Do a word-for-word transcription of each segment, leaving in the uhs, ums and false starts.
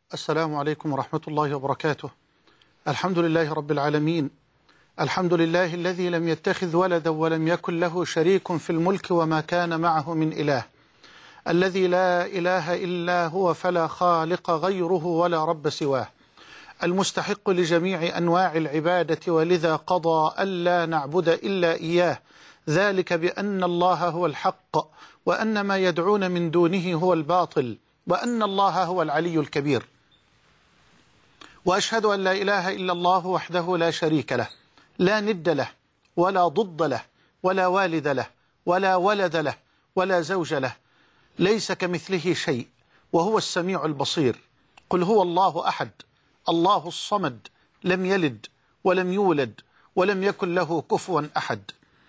السلام عليكم ورحمة الله وبركاته. الحمد لله رب العالمين، الحمد لله الذي لم يتخذ ولدا ولم يكن له شريك في الملك وما كان معه من إله، الذي لا إله إلا هو فلا خالق غيره ولا رب سواه، المستحق لجميع أنواع العبادة، ولذا قضى ألا نعبد إلا إياه، ذلك بأن الله هو الحق وأن ما يدعون من دونه هو الباطل وأن الله هو العلي الكبير. وأشهد أن لا إله إلا الله وحده لا شريك له، لا ند له ولا ضد له ولا والد له ولا ولد له ولا زوج له، ليس كمثله شيء وهو السميع البصير. قل هو الله أحد الله الصمد، لم يلد ولم يولد ولم يكن له كفوا أحد.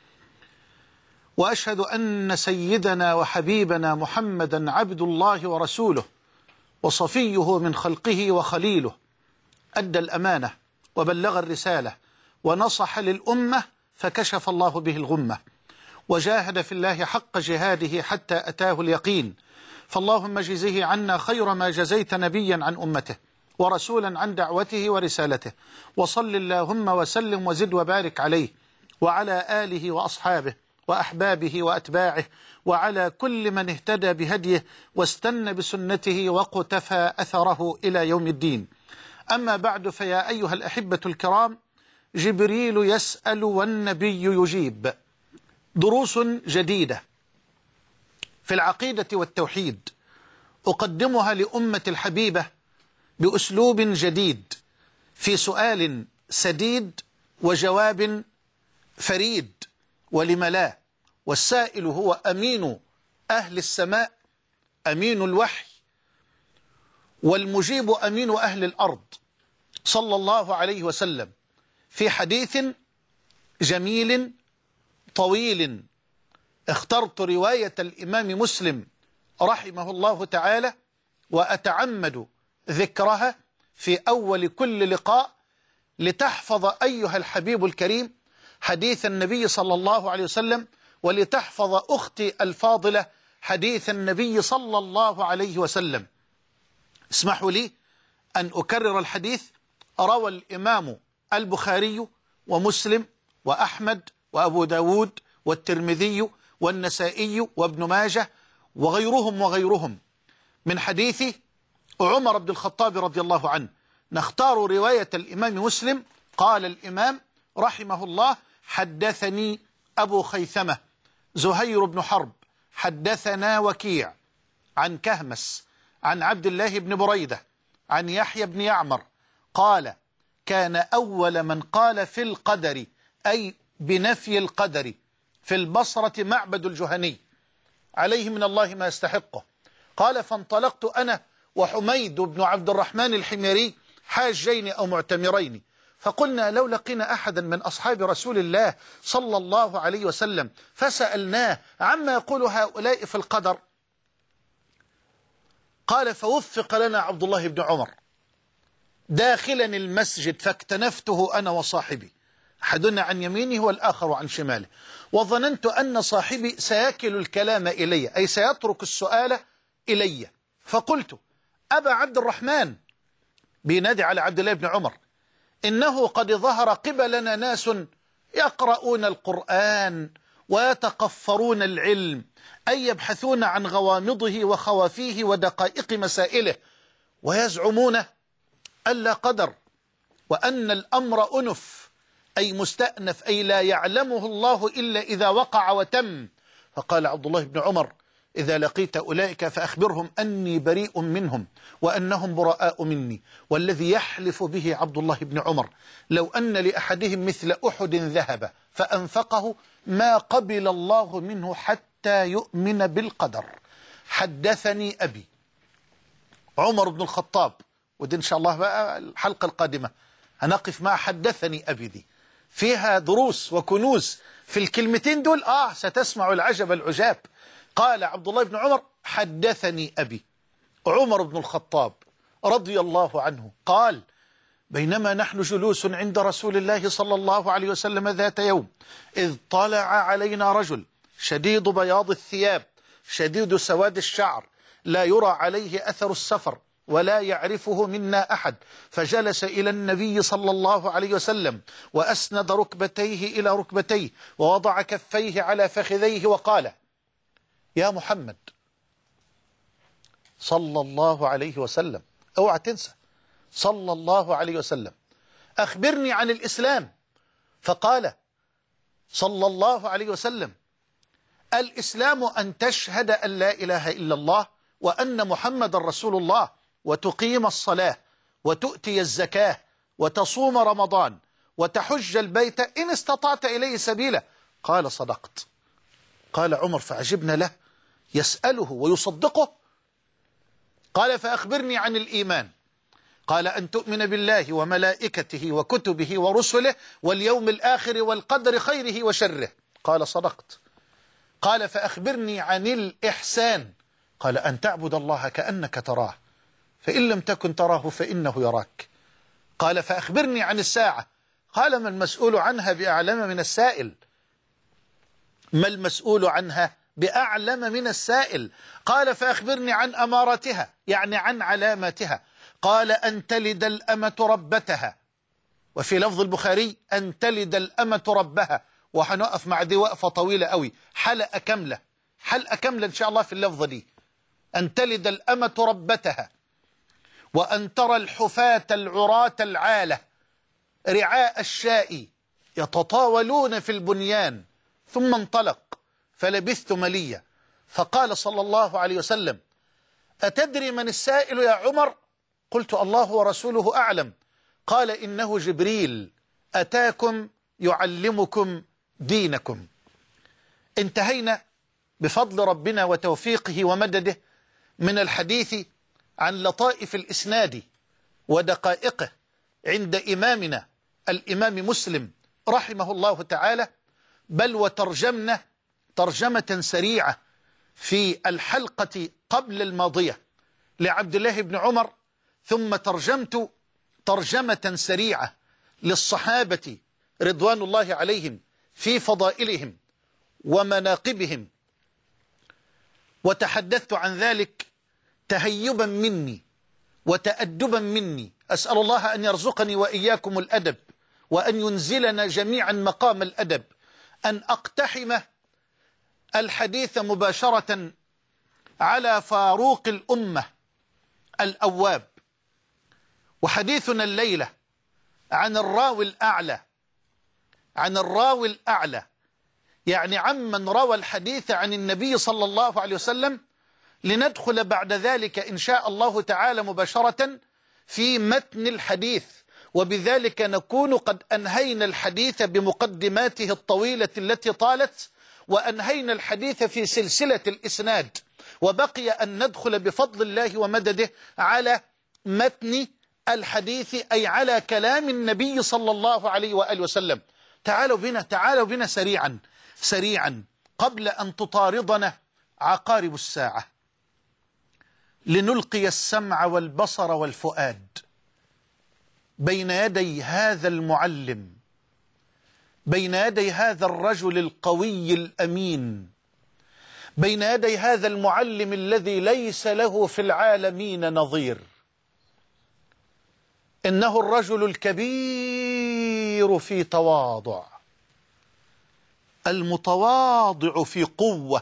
وأشهد أن سيدنا وحبيبنا محمدا عبد الله ورسوله وصفيه من خلقه وخليله، أدى الأمانة وبلغ الرسالة ونصح للأمة فكشف الله به الغمة، وجاهد في الله حق جهاده حتى أتاه اليقين. فاللهم جزه عنا خير ما جزيت نبيا عن أمته ورسولا عن دعوته ورسالته، وصل اللهم وسلم وزد وبارك عليه وعلى آله وأصحابه وأحبابه وأتباعه وعلى كل من اهتدى بهديه واستنى بسنته وقتفى أثره إلى يوم الدين. أما بعد، فيا أيها الأحبة الكرام، جبريل يسأل والنبي يجيب، دروس جديدة في العقيدة والتوحيد أقدمها لأمة الحبيبة بأسلوب جديد، في سؤال سديد وجواب فريد، ولم لا؟ والسائل هو أمين أهل السماء، أمين الوحي، والمجيب أمين أهل الأرض، صلى الله عليه وسلم، في حديث جميل طويل اخترت رواية الإمام مسلم رحمه الله تعالى وأتعمد ذكرها في أول كل لقاء لتحفظ أيها الحبيب الكريم حديث النبي صلى الله عليه وسلم، ولتحفظ أختي الفاضلة حديث النبي صلى الله عليه وسلم. اسمحوا لي أن أكرر الحديث. روى الإمام البخاري ومسلم وأحمد وأبو داود والترمذي والنسائي وابن ماجه وغيرهم وغيرهم من حديث عمر بن الخطاب رضي الله عنه. نختار رواية الإمام مسلم. قال الإمام رحمه الله: حدثني أبو خيثمة زهير بن حرب حدثنا وكيع عن كهمس عن عبد الله بن بريدة عن يحيى بن يعمر قال: كان أول من قال في القدر، أي بنفي القدر، في البصرة معبد الجهني عليه من الله ما يستحقه. قال: فانطلقت أنا وحميد بن عبد الرحمن الحميري حاجين أو معتمرين، فقلنا لو لقينا أحدا من أصحاب رسول الله صلى الله عليه وسلم فسألناه عما يقول هؤلاء في القدر. قال: فوفق لنا عبد الله بن عمر داخلا المسجد فاكتنفته أنا وصاحبي، أحدنا عن يمينه والآخر عن شماله، وظننت أن صاحبي سيكل الكلام إلي، أي سيترك السؤال إلي. فقلت: أبا عبد الرحمن، بينادي على عبد الله بن عمر، إنه قد ظهر قبلنا ناس يقرؤون القرآن ويتقفرون العلم، أي يبحثون عن غوامضه وخوافيه ودقائق مسائله، ويزعمون ألا قدر، وأن الأمر أنف، أي مستأنف، أي لا يعلمه الله إلا إذا وقع وتم. فقال عبد الله بن عمر: إذا لقيت أولئك فأخبرهم أني بريء منهم وأنهم براء مني، والذي يحلف به عبد الله بن عمر لو أن لأحدهم مثل أحد ذهب فأنفقه ما قبل الله منه حتى يؤمن بالقدر. حدثني أبي. عمر بن الخطاب، ودي إن شاء الله بقى الحلقة القادمة هنقف مع حدثني أبي، دي فيها دروس وكنوز في الكلمتين دول. آه ستسمع العجب العجاب. قال عبد الله بن عمر: حدثني أبي. عمر بن الخطاب رضي الله عنه قال: بينما نحن جلوس عند رسول الله صلى الله عليه وسلم ذات يوم، إذ طلع علينا رجل شديد بياض الثياب شديد سواد الشعر، لا يرى عليه أثر السفر، ولا يعرفه منا أحد. فجلس إلى النبي صلى الله عليه وسلم وأسند ركبتيه إلى ركبتيه ووضع كفيه على فخذيه وقال: يا محمد صلى الله عليه وسلم، اوعى تنسى صلى الله عليه وسلم، أخبرني عن الإسلام. فقال صلى الله عليه وسلم: الإسلام أن تشهد أن لا إله إلا الله وأن محمد رسول الله، وتقيم الصلاة، وتؤتي الزكاة، وتصوم رمضان، وتحج البيت إن استطعت إليه سبيلا. قال: صدقت. قال عمر فعجبنا له، يسأله ويصدقه. قال: فأخبرني عن الإيمان. قال: أن تؤمن بالله وملائكته وكتبه ورسله واليوم الآخر والقدر خيره وشره. قال: صدقت. قال: فأخبرني عن الإحسان. قال: أن تعبد الله كأنك تراه فإن لم تكن تراه فإنه يراك. قال: فأخبرني عن الساعة. قال: ما المسؤول عنها بأعلم من السائل. ما المسؤول عنها بأعلم من السائل. قال: فأخبرني عن أمارتها، يعني عن علاماتها. قال: أن تلد الأمة ربتها، وفي لفظ البخاري أن تلد الأمة ربها. وهنقف مع دي وقفة طويلة قوي، حلقة كاملة حلقة كاملة إن شاء الله في اللفظة دي. أن تلد الأمة ربتها، وأن ترى الحفاة العراة العالة رعاء الشاء يتطاولون في البنيان. ثم انطلق فلبثت مليا. فقال صلى الله عليه وسلم: أتدري من السائل يا عمر؟ قلت: الله ورسوله أعلم. قال: إنه جبريل أتاكم يعلمكم دينكم. انتهينا بفضل ربنا وتوفيقه ومدده من الحديث عن لطائف الإسناد ودقائقه عند إمامنا الإمام مسلم رحمه الله تعالى، بل وترجمنا ترجمة سريعة في الحلقة قبل الماضية لعبد الله بن عمر، ثم ترجمت ترجمة سريعة للصحابة رضوان الله عليهم في فضائلهم ومناقبهم، وتحدثت عن ذلك تهيبا مني وتأدبا مني. أسأل الله أن يرزقني وإياكم الأدب، وأن ينزلنا جميعا مقام الأدب، أن أقتحم الحديث مباشرة على فاروق الأمة الأواب. وحديثنا الليلة عن الراوي الأعلى، عن الراوي الأعلى يعني عمن روى الحديث عن النبي صلى الله عليه وسلم، لندخل بعد ذلك إن شاء الله تعالى مباشرة في متن الحديث، وبذلك نكون قد أنهينا الحديث بمقدماته الطويلة التي طالت، وأنهينا الحديث في سلسلة الإسناد، وبقي أن ندخل بفضل الله ومدده على متن الحديث، أي على كلام النبي صلى الله عليه وآله وسلم. تعالوا بنا تعالوا بنا سريعا سريعا قبل أن تطاردنا عقارب الساعة، لنلقي السمع والبصر والفؤاد بين يدي هذا المعلم، بين يدي هذا الرجل القوي الأمين، بين يدي هذا المعلم الذي ليس له في العالمين نظير. إنه الرجل الكبير في تواضع، المتواضع في قوة،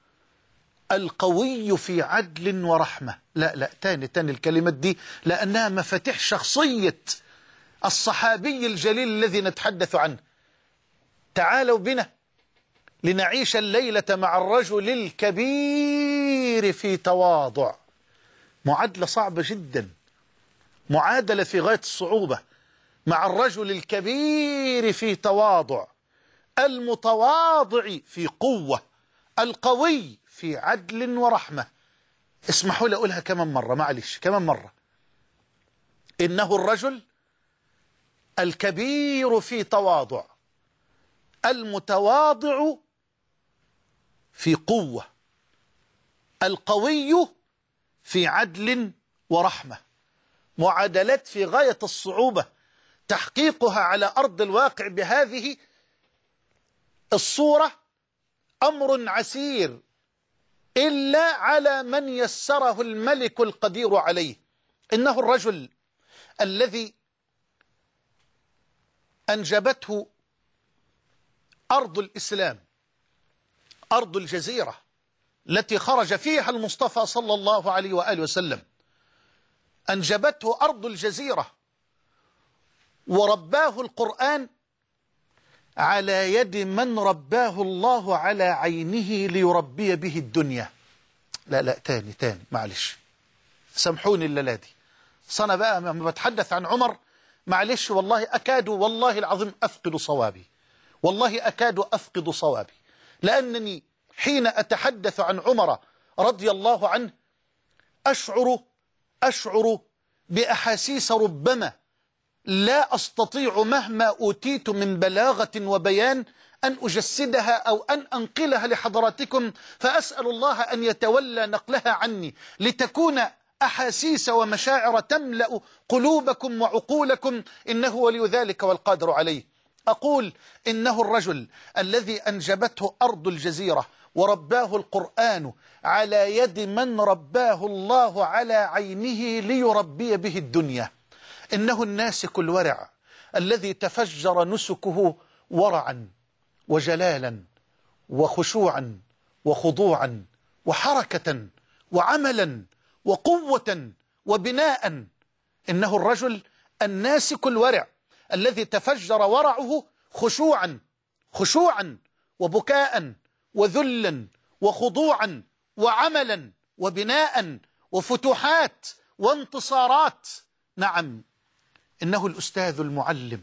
القوي في عدل ورحمة. لا لا تاني تاني الكلمات دي، لأنها مفاتيح شخصية الصحابي الجليل الذي نتحدث عنه. تعالوا بنا لنعيش الليلة مع الرجل الكبير في تواضع. معادلة صعبة جدا، معادلة في غاية الصعوبة، مع الرجل الكبير في تواضع، المتواضع في قوة، القوي في عدل ورحمة. اسمحوا لي أقولها كمان مرة، معلش كمان مرة. إنه الرجل الكبير في تواضع، المتواضع في قوة، القوي في عدل ورحمة. معادلات في غاية الصعوبة، تحقيقها على أرض الواقع بهذه الصورة أمر عسير، إلا على من يسره الملك القدير عليه. إنه الرجل الذي أنجبته أرض الإسلام، أرض الجزيرة التي خرج فيها المصطفى صلى الله عليه وآله وسلم، أنجبته أرض الجزيرة ورباه القرآن على يد من رباه الله على عينه ليربي به الدنيا. لا لا تاني تاني معلش، سامحوني الليلة دي، صنع بقى لما بتحدث عن عمر معلش والله أكاد والله العظيم أفقد صوابي، والله أكاد أفقد صوابي، لأنني حين أتحدث عن عمر رضي الله عنه أشعر أشعر بأحاسيس ربما لا أستطيع مهما أوتيت من بلاغة وبيان أن أجسدها أو أن أنقلها لحضراتكم، فأسأل الله أن يتولى نقلها عني لتكون أحاسيس ومشاعر تملأ قلوبكم وعقولكم، إنه ولي ذلك والقادر عليه. أقول إنه الرجل الذي أنجبته أرض الجزيرة ورباه القرآن على يد من رباه الله على عينه ليربي به الدنيا. إنه الناسك الورع الذي تفجر نسكه ورعا وجلالا وخشوعا وخضوعا وحركة وعملا وقوة وبناء. إنه الرجل الناسك الورع الذي تفجر ورعه خشوعا خشوعا وبكاء وذلا وخضوعا وعملا وبناء وفتوحات وانتصارات. نعم، إنه الأستاذ المعلم،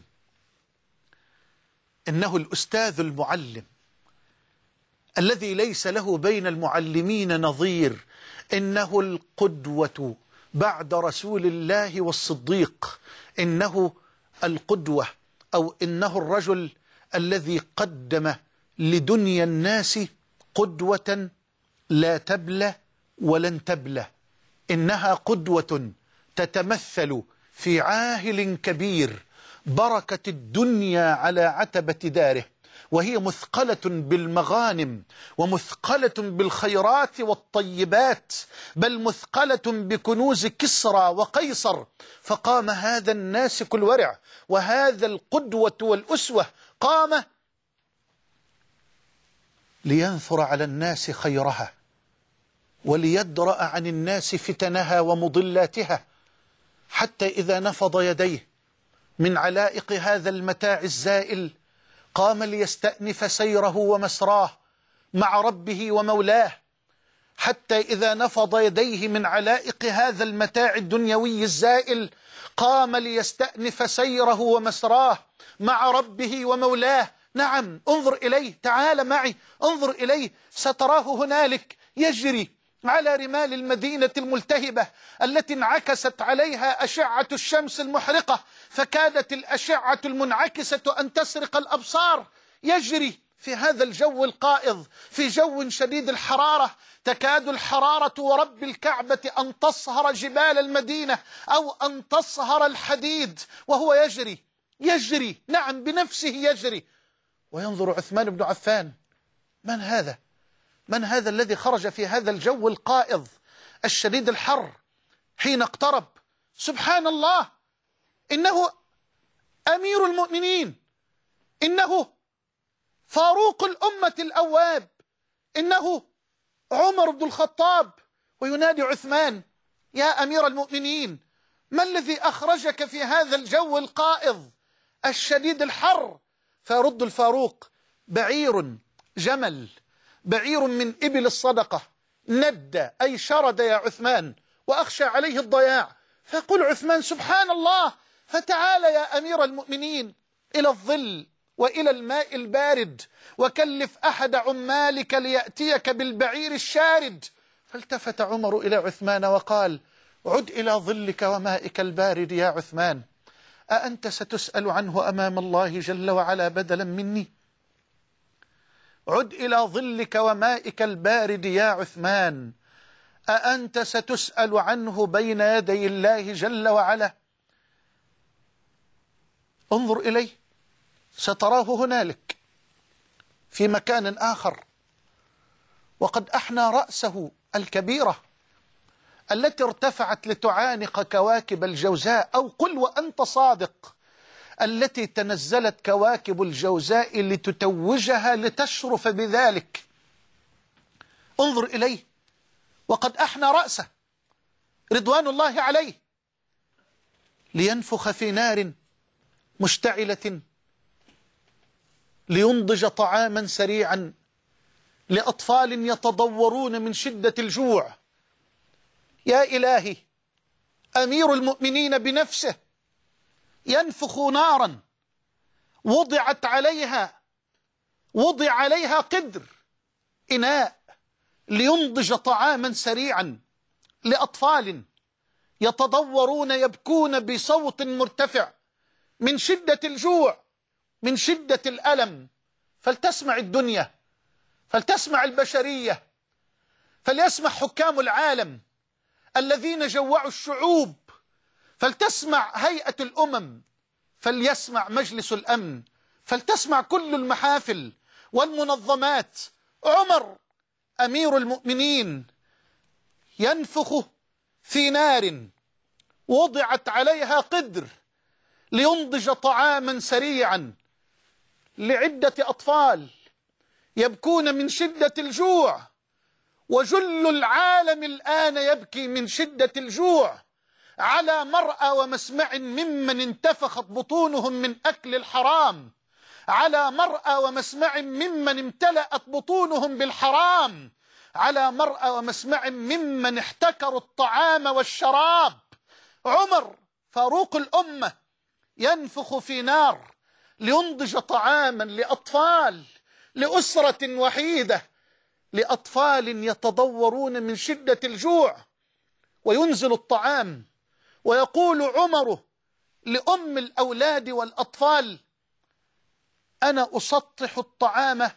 إنه الأستاذ المعلم الذي ليس له بين المعلمين نظير. إنه القدوة بعد رسول الله والصديق، إنه القدوة أو إنه الرجل الذي قدم لدنيا الناس قدوة لا تبلى ولن تبلى. إنها قدوة تتمثل في عاهل كبير بركت الدنيا على عتبة داره، وهي مثقلة بالمغانم ومثقلة بالخيرات والطيبات، بل مثقلة بكنوز كسرى وقيصر. فقام هذا الناسك الورع وهذا القدوة والأسوة، قام لينثر على الناس خيرها وليدرأ عن الناس فتنها ومضلاتها، حتى إذا نفض يديه من علائق هذا المتاع الزائل قام ليستأنف سيره ومسراه مع ربه ومولاه، حتى إذا نفض يديه من علائق هذا المتاع الدنيوي الزائل قام ليستأنف سيره ومسراه مع ربه ومولاه. نعم، انظر إليه، تعال معي انظر إليه، ستراه هنالك يجري على رمال المدينة الملتهبة التي انعكست عليها أشعة الشمس المحرقة، فكادت الأشعة المنعكسة أن تسرق الأبصار. يجري في هذا الجو القائض، في جو شديد الحرارة، تكاد الحرارة ورب الكعبة أن تصهر جبال المدينة أو أن تصهر الحديد، وهو يجري يجري نعم بنفسه يجري. وينظر عثمان بن عفان، من هذا؟ من هذا الذي خرج في هذا الجو القائض الشديد الحر؟ حين اقترب، سبحان الله، إنه أمير المؤمنين، إنه فاروق الأمة الأواب، إنه عمر بن الخطاب. وينادي عثمان: يا أمير المؤمنين، ما الذي أخرجك في هذا الجو القائض الشديد الحر؟ فيرد الفاروق: بعير جمل، بعير من إبل الصدقة، ند أي شرد يا عثمان، وأخشى عليه الضياع. فيقول عثمان: سبحان الله، فتعال يا أمير المؤمنين إلى الظل وإلى الماء البارد، وكلف أحد عمالك ليأتيك بالبعير الشارد. فالتفت عمر إلى عثمان وقال: عد إلى ظلك ومائك البارد يا عثمان، أأنت ستسأل عنه أمام الله جل وعلا بدلا مني؟ عد إلى ظلك ومائك البارد يا عثمان، أأنت ستسأل عنه بين يدي الله جل وعلا؟ انظر إليه، ستراه هنالك في مكان آخر، وقد أحنى رأسه الكبيرة التي ارتفعت لتعانق كواكب الجوزاء، أو قل وأنت صادق التي تنزلت كواكب الجوزاء لتتوجها لتشرف بذلك. انظر إليه وقد أحنى رأسه رضوان الله عليه لينفخ في نار مشتعلة لينضج طعاما سريعا لأطفال يتضورون من شدة الجوع. يا إلهي، أمير المؤمنين بنفسه ينفخ نارا وضعت عليها وضع عليها قدر إناء لينضج طعاما سريعا لأطفال يتضورون يبكون بصوت مرتفع من شدة الجوع، من شدة الألم. فلتسمع الدنيا، فلتسمع البشرية، فليسمع حكام العالم الذين جوعوا الشعوب، فلتسمع هيئة الأمم، فليسمع مجلس الأمن، فلتسمع كل المحافل والمنظمات. عمر أمير المؤمنين ينفخ في نار وضعت عليها قدر لينضج طعاما سريعا لعدة أطفال يبكون من شدة الجوع، وجل العالم الآن يبكي من شدة الجوع على مرأى ومسمع ممن انتفخت بطونهم من أكل الحرام، على مرأى ومسمع ممن امتلأت بطونهم بالحرام، على مرأى ومسمع ممن احتكروا الطعام والشراب. عمر فاروق الأمة ينفخ في نار لينضج طعاما لأطفال، لأسرة وحيدة، لأطفال يتضورون من شدة الجوع، وينزل الطعام ويقول عمر لأم الأولاد والأطفال: أنا أسطح الطعام،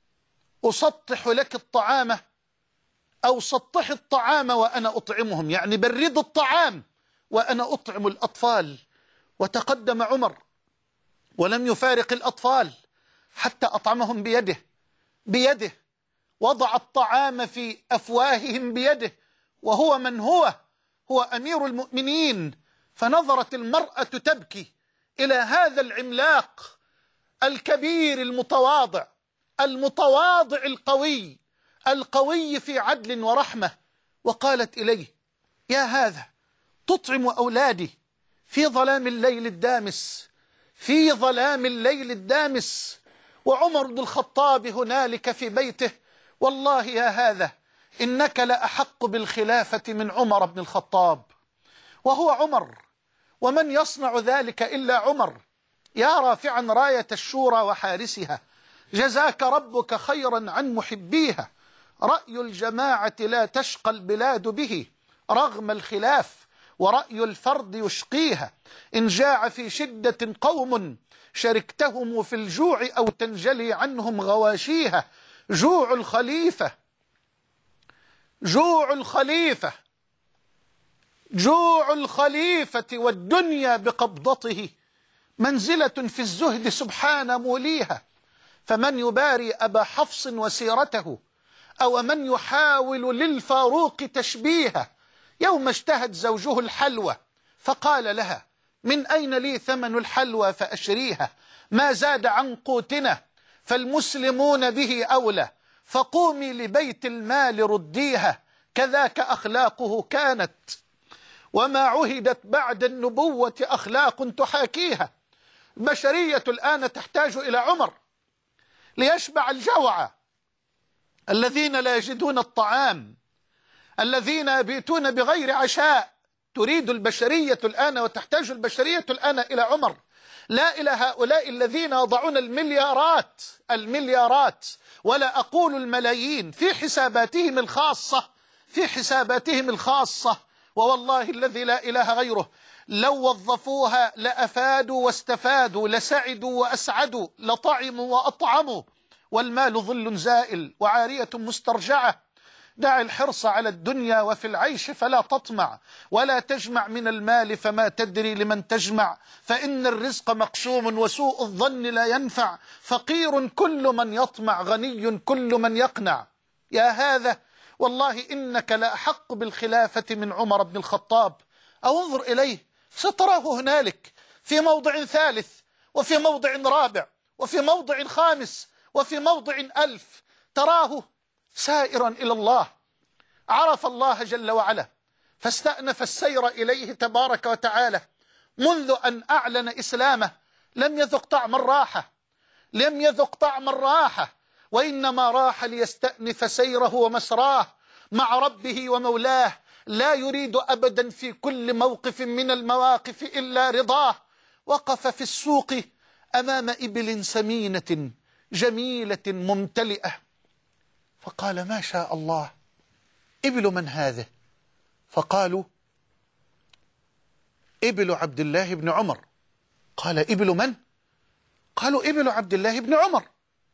أسطح لك الطعام، أو سطح الطعام وأنا أطعمهم، يعني برد الطعام وأنا أطعم الأطفال. وتقدم عمر ولم يفارق الأطفال حتى أطعمهم بيده بيده وضع الطعام في أفواههم بيده، وهو من هو هو أمير المؤمنين. فنظرت المرأة تبكي إلى هذا العملاق الكبير المتواضع المتواضع القوي القوي في عدل ورحمة، وقالت إليه: يا هذا تطعم أولادي في ظلام الليل الدامس، في ظلام الليل الدامس. وعمر بن الخطاب هنالك في بيته: والله يا هذا إنك لأحق بالخلافة من عمر بن الخطاب. وهو عمر، ومن يصنع ذلك إلا عمر، يا رافعا راية الشورى وحارسها، جزاك ربك خيرا عن محبيها. رأي الجماعة لا تشقى البلاد به رغم الخلاف، ورأي الفرد يشقيها. إن جاع في شدة قوم شركتهم في الجوع أو تنجلي عنهم غواشيها. جوع الخليفة جوع الخليفة جوع الخليفة والدنيا بقبضته منزلة في الزهد سبحان موليها. فمن يباري أبا حفص وسيرته، أو من يحاول للفاروق تشبيها. يوم اشتهت زوجه الحلوى فقال لها: من أين لي ثمن الحلوى فأشريها؟ ما زاد عن قوتنا فالمسلمون به أولى، فقومي لبيت المال رديها. كذاك أخلاقه كانت، وما عهدت بعد النبوة أخلاق تحاكيها. البشرية الآن تحتاج إلى عمر ليشبع الجوع الذين لا يجدون الطعام، الذين يبيتون بغير عشاء. تريد البشرية الآن وتحتاج البشرية الآن إلى عمر، لا إلى هؤلاء الذين يضعون المليارات المليارات ولا أقول الملايين في حساباتهم الخاصة في حساباتهم الخاصة. ووالله الذي لا إله غيره لو وظفوها لأفادوا واستفادوا، لسعدوا وأسعدوا، لطعموا وأطعموا. والمال ظل زائل وعارية مسترجعة. دع الحرص على الدنيا وفي العيش فلا تطمع، ولا تجمع من المال فما تدري لمن تجمع. فإن الرزق مقسوم وسوء الظن لا ينفع. فقير كل من يطمع، غني كل من يقنع. يا هذا والله إنك لأحق بالخلافة من عمر بن الخطاب. أو انظر إليه، ستراه هنالك في موضع ثالث، وفي موضع رابع، وفي موضع خامس، وفي موضع ألف. تراه سائرا إلى الله، عرف الله جل وعلا فاستأنف السير إليه تبارك وتعالى. منذ أن أعلن إسلامه لم يذق طعم الراحة، لم يذق طعم الراحة، وإنما راح ليستأنف سيره ومسراه مع ربه ومولاه، لا يريد أبدا في كل موقف من المواقف إلا رضاه. وقف في السوق أمام إبل سمينة جميلة ممتلئة، فقال: ما شاء الله، إبل من هذه؟ فقالوا: إبل عبد الله بن عمر. قال: إبل من؟ قالوا: إبل عبد الله بن عمر.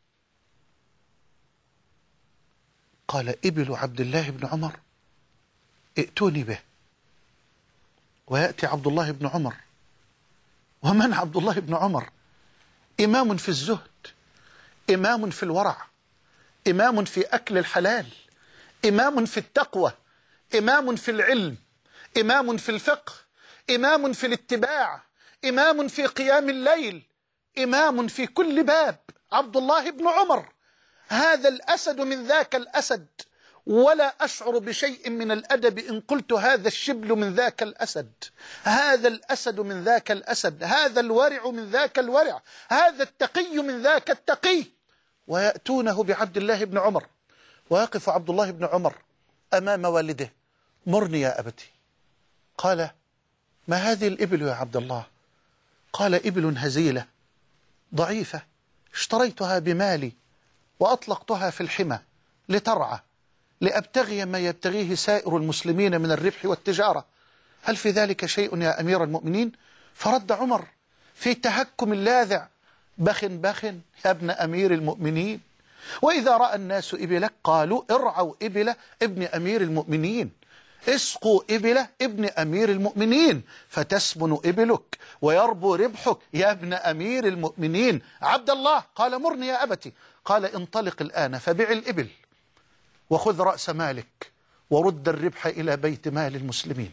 قال: إبل عبد الله بن عمر، ائتوني به. ويأتي عبد الله بن عمر. ومن عبد الله بن عمر؟ إمام في الزهد، إمام في الورع، إمام في أكل الحلال، إمام في التقوى، إمام في العلم، إمام في الفقه، إمام في الاتباع، إمام في قيام الليل، إمام في كل باب. عبد الله بن عمر، هذا الأسد من ذاك الأسد، ولا أشعر بشيء من الأدب إن قلت هذا الشبل من ذاك الأسد، هذا الأسد من ذاك الأسد، هذا الورع من ذاك الورع، هذا التقي من ذاك التقي. ويأتونه بعبد الله بن عمر، ويقف عبد الله بن عمر أمام والده: مرني يا أبتي. قال: ما هذه الإبل يا عبد الله؟ قال: إبل هزيلة ضعيفة، اشتريتها بمالي وأطلقتها في الحمى لترعى، لأبتغي ما يبتغيه سائر المسلمين من الربح والتجارة، هل في ذلك شيء يا أمير المؤمنين؟ فرد عمر في تهكم لاذع: بخ بخ يا ابن أمير المؤمنين، وإذا رأى الناس إبلك قالوا: ارعوا إبل ابن أمير المؤمنين، اسقوا إبل ابن أمير المؤمنين، فتسمن إبلك ويربو ربحك يا ابن أمير المؤمنين. عبد الله قال: مرني يا أبتي. قال: انطلق الآن فبع الإبل وخذ رأس مالك ورد الربح إلى بيت مال المسلمين.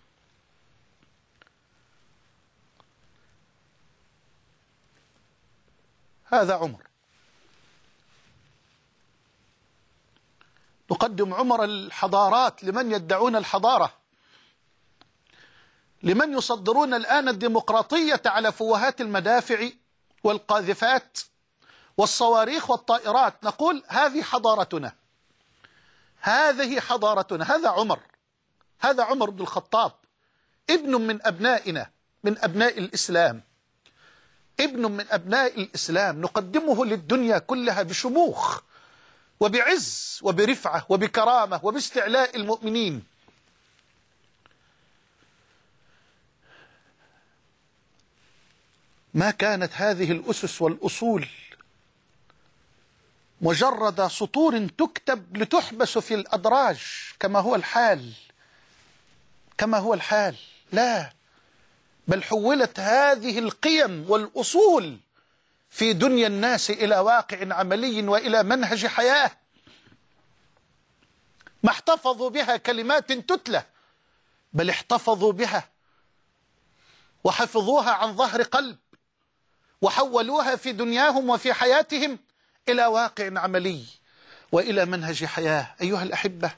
هذا عمر. نقدم عمر الحضارات لمن يدعون الحضارة، لمن يصدرون الآن الديمقراطية على فوهات المدافع والقاذفات والصواريخ والطائرات. نقول: هذه حضارتنا، هذه حضارتنا. هذا عمر، هذا عمر بن الخطاب، ابن من أبنائنا، من أبناء الإسلام، ابن من أبناء الإسلام، نقدمه للدنيا كلها بشموخ وبعز وبرفعة وبكرامة وباستعلاء المؤمنين. ما كانت هذه الأسس والأصول مجرد سطور تكتب لتحبس في الأدراج كما هو الحال، كما هو الحال، لا، بل حولت هذه القيم والأصول في دنيا الناس إلى واقع عملي وإلى منهج حياة. ما احتفظوا بها كلمات تتلى، بل احتفظوا بها وحفظوها عن ظهر قلب، وحولوها في دنياهم وفي حياتهم إلى واقع عملي وإلى منهج حياة. أيها الأحبة،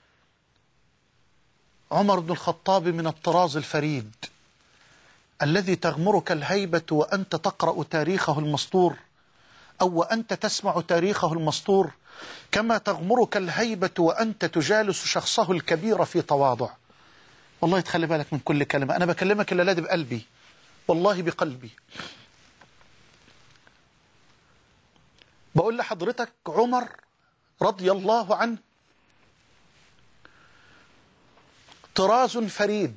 عمر بن الخطاب من الطراز الفريد الذي تغمرك الهيبة وأنت تقرأ تاريخه المسطور، أو وأنت تسمع تاريخه المسطور، كما تغمرك الهيبة وأنت تجالس شخصه الكبير في تواضع. والله تخلي بالك من كل كلمة، أنا بكلمك اللي لادي بقلبي، والله بقلبي. بقول لحضرتك عمر رضي الله عنه طراز فريد،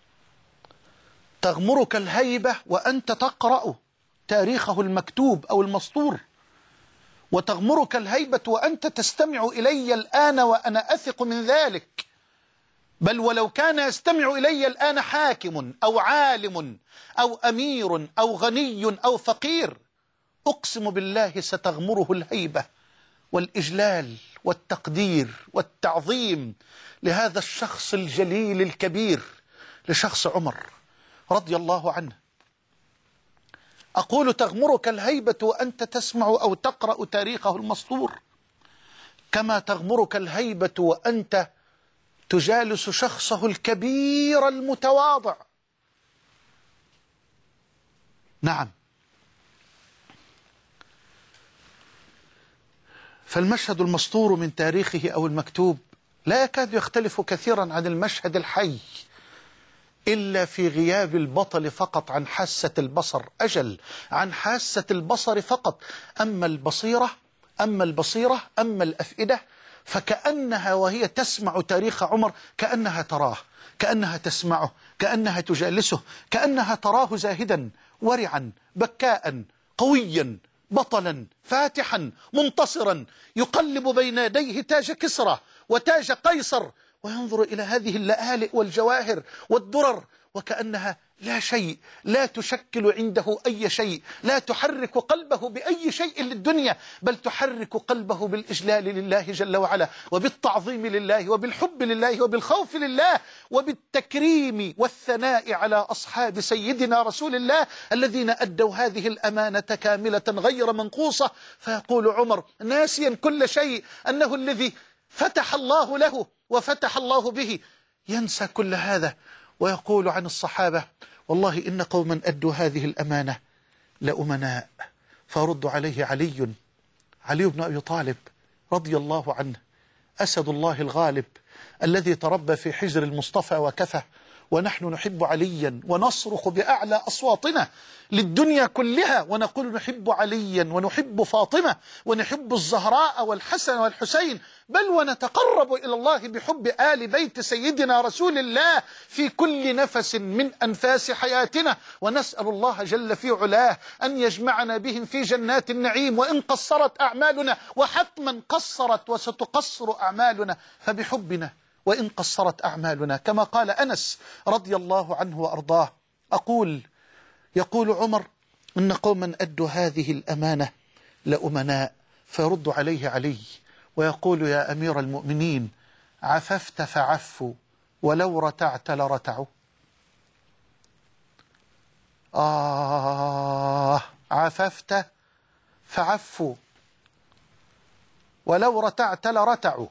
تغمرك الهيبة وأنت تقرأ تاريخه المكتوب أو المسطور، وتغمرك الهيبة وأنت تستمع إلي الآن وأنا أثق من ذلك، بل ولو كان يستمع إلي الآن حاكم أو عالم أو أمير أو غني أو فقير، أقسم بالله ستغمره الهيبة والإجلال والتقدير والتعظيم لهذا الشخص الجليل الكبير، لشخص عمر رضي الله عنه. أقول تغمرك الهيبة وأنت تسمع أو تقرأ تاريخه المسطور، كما تغمرك الهيبة وأنت تجالس شخصه الكبير المتواضع. نعم، فالمشهد المسطور من تاريخه أو المكتوب لا يكاد يختلف كثيرا عن المشهد الحي، إلا في غياب البطل فقط عن حاسة البصر، أجل عن حاسة البصر فقط. أما البصيرة أما البصيرة أما الأفئدة فكأنها وهي تسمع تاريخ عمر كأنها تراه، كأنها تسمعه، كأنها تجالسه، كأنها تراه زاهدا ورعا بكاء قويا بطلا فاتحا منتصرا يقلب بين يديه تاج كسرى وتاج قيصر، وينظر إلى هذه اللآلئ والجواهر والدرر وكأنها لا شيء، لا تشكل عنده أي شيء، لا تحرك قلبه بأي شيء للدنيا، بل تحرك قلبه بالإجلال لله جل وعلا، وبالتعظيم لله، وبالحب لله، وبالخوف لله، وبالتكريم والثناء على أصحاب سيدنا رسول الله الذين أدوا هذه الأمانة كاملة غير منقوصة. فيقول عمر ناسيا كل شيء أنه الذي فتح الله له وفتح الله به، ينسى كل هذا ويقول عن الصحابة والله إن قوما أدوا هذه الأمانة لأمناء. فرد عليه علي علي بن أبي طالب رضي الله عنه، أسد الله الغالب الذي تربى في حجر المصطفى وكفى، ونحن نحب عليا ونصرخ بأعلى أصواتنا للدنيا كلها ونقول نحب عليا ونحب فاطمة ونحب الزهراء والحسن والحسين، بل ونتقرب إلى الله بحب آل بيت سيدنا رسول الله في كل نفس من أنفاس حياتنا، ونسأل الله جل في علاه أن يجمعنا بهم في جنات النعيم، وإن قصرت أعمالنا، وحتما قصرت وستقصر أعمالنا، فبحبنا وإن قصرت أعمالنا، كما قال أنس رضي الله عنه وأرضاه. أقول يقول عمر إن قوما أدوا هذه الأمانة لأمناء، فيرد عليه علي ويقول يا أمير المؤمنين عففت فعفوا ولو رتعت لرتعوا. آه عففت فعفوا ولو رتعت لرتعوا.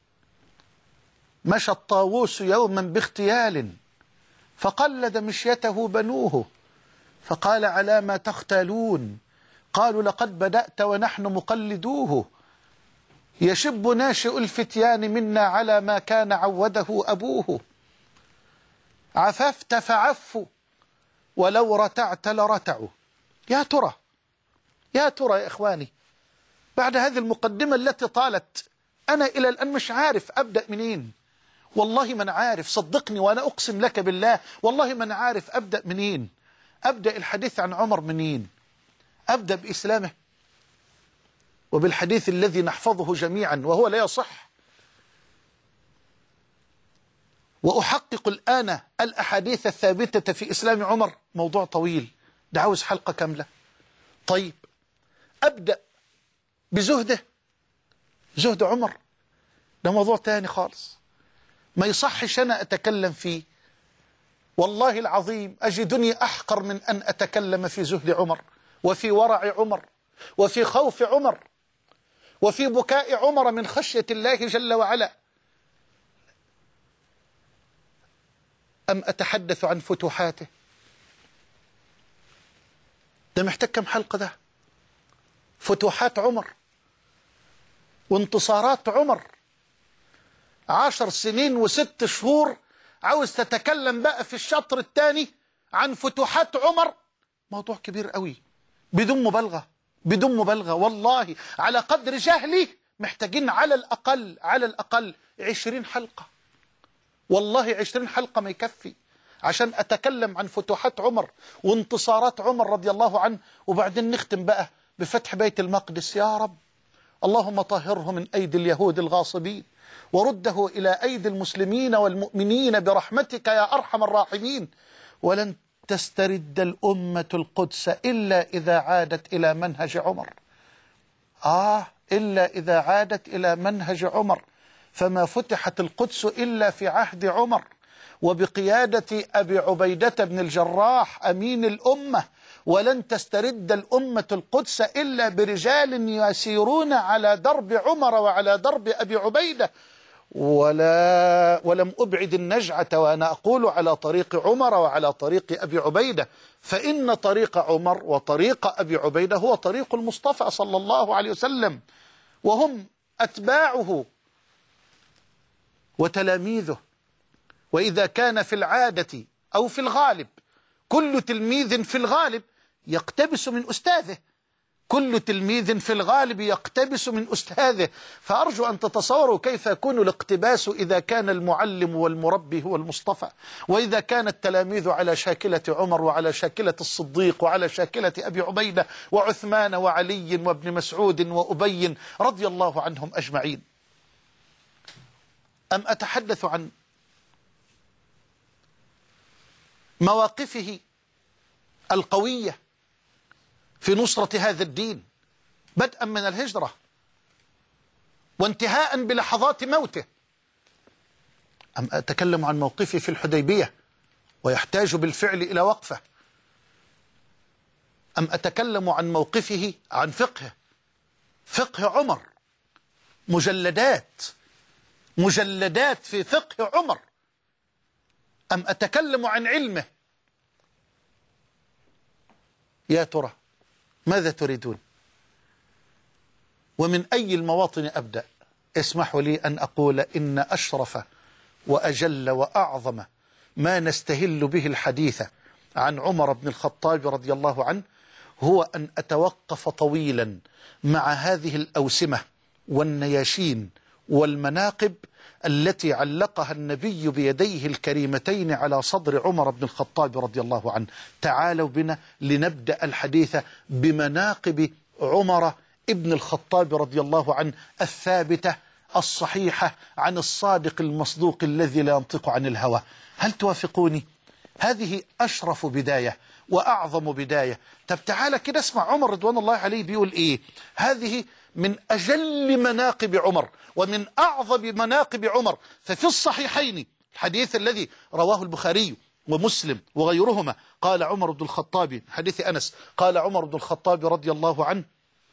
مشى الطاووس يوما باغتيال فقلد مشيته بنوه، فقال على ما تختالون؟ قالوا لقد بدأت ونحن مقلدوه، يشب ناشئ الفتيان منا على ما كان عوده أبوه. عففت فعفوا ولو رتعت لرتعوا. يا ترى يا ترى يا إخواني، بعد هذه المقدمة التي طالت أنا إلى الآن مش عارف أبدأ منين، والله من عارف، صدقني وأنا أقسم لك بالله والله من عارف أبدأ منين. أبدأ الحديث عن عمر منين؟ أبدأ بإسلامه وبالحديث الذي نحفظه جميعا وهو لا يصح، وأحقق الآن الأحاديث الثابتة في إسلام عمر. موضوع طويل ده عاوز حلقة كاملة. طيب أبدأ بزهده. زهد عمر ده موضوع تاني خالص، ما يصحش أنا أتكلم فيه، والله العظيم أجدني أحقر من أن أتكلم في زهد عمر وفي ورع عمر وفي خوف عمر وفي بكاء عمر من خشية الله جل وعلا، أم أتحدث عن فتوحاته؟ ده محتاج كم حلقة ده؟ فتوحات عمر وانتصارات عمر، عشر سنين وست شهور عاوز تتكلم بقى في الشطر الثاني عن فتوحات عمر. موضوع كبير قوي بدون مبالغة بدون مبالغة، والله على قدر جهلي محتاجين على الأقل على الأقل عشرين حلقة، والله عشرين حلقة ما يكفي عشان أتكلم عن فتوحات عمر وانتصارات عمر رضي الله عنه. وبعدين نختم بقى بفتح بيت المقدس. يا رب اللهم طهره من أيدي اليهود الغاصبين ورده إلى أيدي المسلمين والمؤمنين برحمتك يا أرحم الراحمين. ولن تسترد الأمة القدس إلا إذا عادت إلى منهج عمر. آه إلا إذا عادت إلى منهج عمر، فما فتحت القدس إلا في عهد عمر وبقيادة أبي عبيدة بن الجراح أمين الأمة، ولن تسترد الأمة القدس إلا برجال يسيرون على درب عمر وعلى درب أبي عبيدة. ولا ولم أبعد النجعة وأنا أقول على طريق عمر وعلى طريق أبي عبيدة، فإن طريق عمر وطريق أبي عبيدة هو طريق المصطفى صلى الله عليه وسلم، وهم أتباعه وتلاميذه. وإذا كان في العادة أو في الغالب، كل تلميذ في الغالب يقتبس من أستاذه، كل تلميذ في الغالب يقتبس من أستاذه، فأرجو أن تتصوروا كيف يكون الاقتباس إذا كان المعلم والمربي هو المصطفى، وإذا كان التلاميذ على شاكلة عمر وعلى شاكلة الصديق وعلى شاكلة أبي عبيدة وعثمان وعلي وابن مسعود وأبي رضي الله عنهم أجمعين. أم أتحدث عن مواقفه القوية في نصرة هذا الدين بدءا من الهجرة وانتهاء بلحظات موته؟ أم أتكلم عن موقفه في الحديبية ويحتاج بالفعل إلى وقفة؟ أم أتكلم عن موقفه عن فقهه، فقه عمر، مجلدات مجلدات في فقه عمر؟ أم أتكلم عن علمه؟ يا ترى ماذا تريدون؟ ومن أي المواطن أبدأ؟ اسمحوا لي أن أقول إن أشرف وأجل وأعظم ما نستهل به الحديث عن عمر بن الخطاب رضي الله عنه هو أن أتوقف طويلا مع هذه الأوسمة والنياشين والمناقب التي علقها النبي بيديه الكريمتين على صدر عمر بن الخطاب رضي الله عنه. تعالوا بنا لنبدأ الحديث بمناقب عمر ابن الخطاب رضي الله عنه الثابتة الصحيحة عن الصادق المصدوق الذي لا ينطق عن الهوى. هل توافقوني؟ هذه أشرف بداية وأعظم بداية. طب تعالى كده اسمع عمر رضوان الله عليه بيقول إيه. هذه من أجل مناقب عمر ومن أعظم مناقب عمر. ففي الصحيحين الحديث الذي رواه البخاري ومسلم وغيرهما قال عمر بن الخطاب، حديث أنس، قال عمر بن الخطاب رضي الله عنه: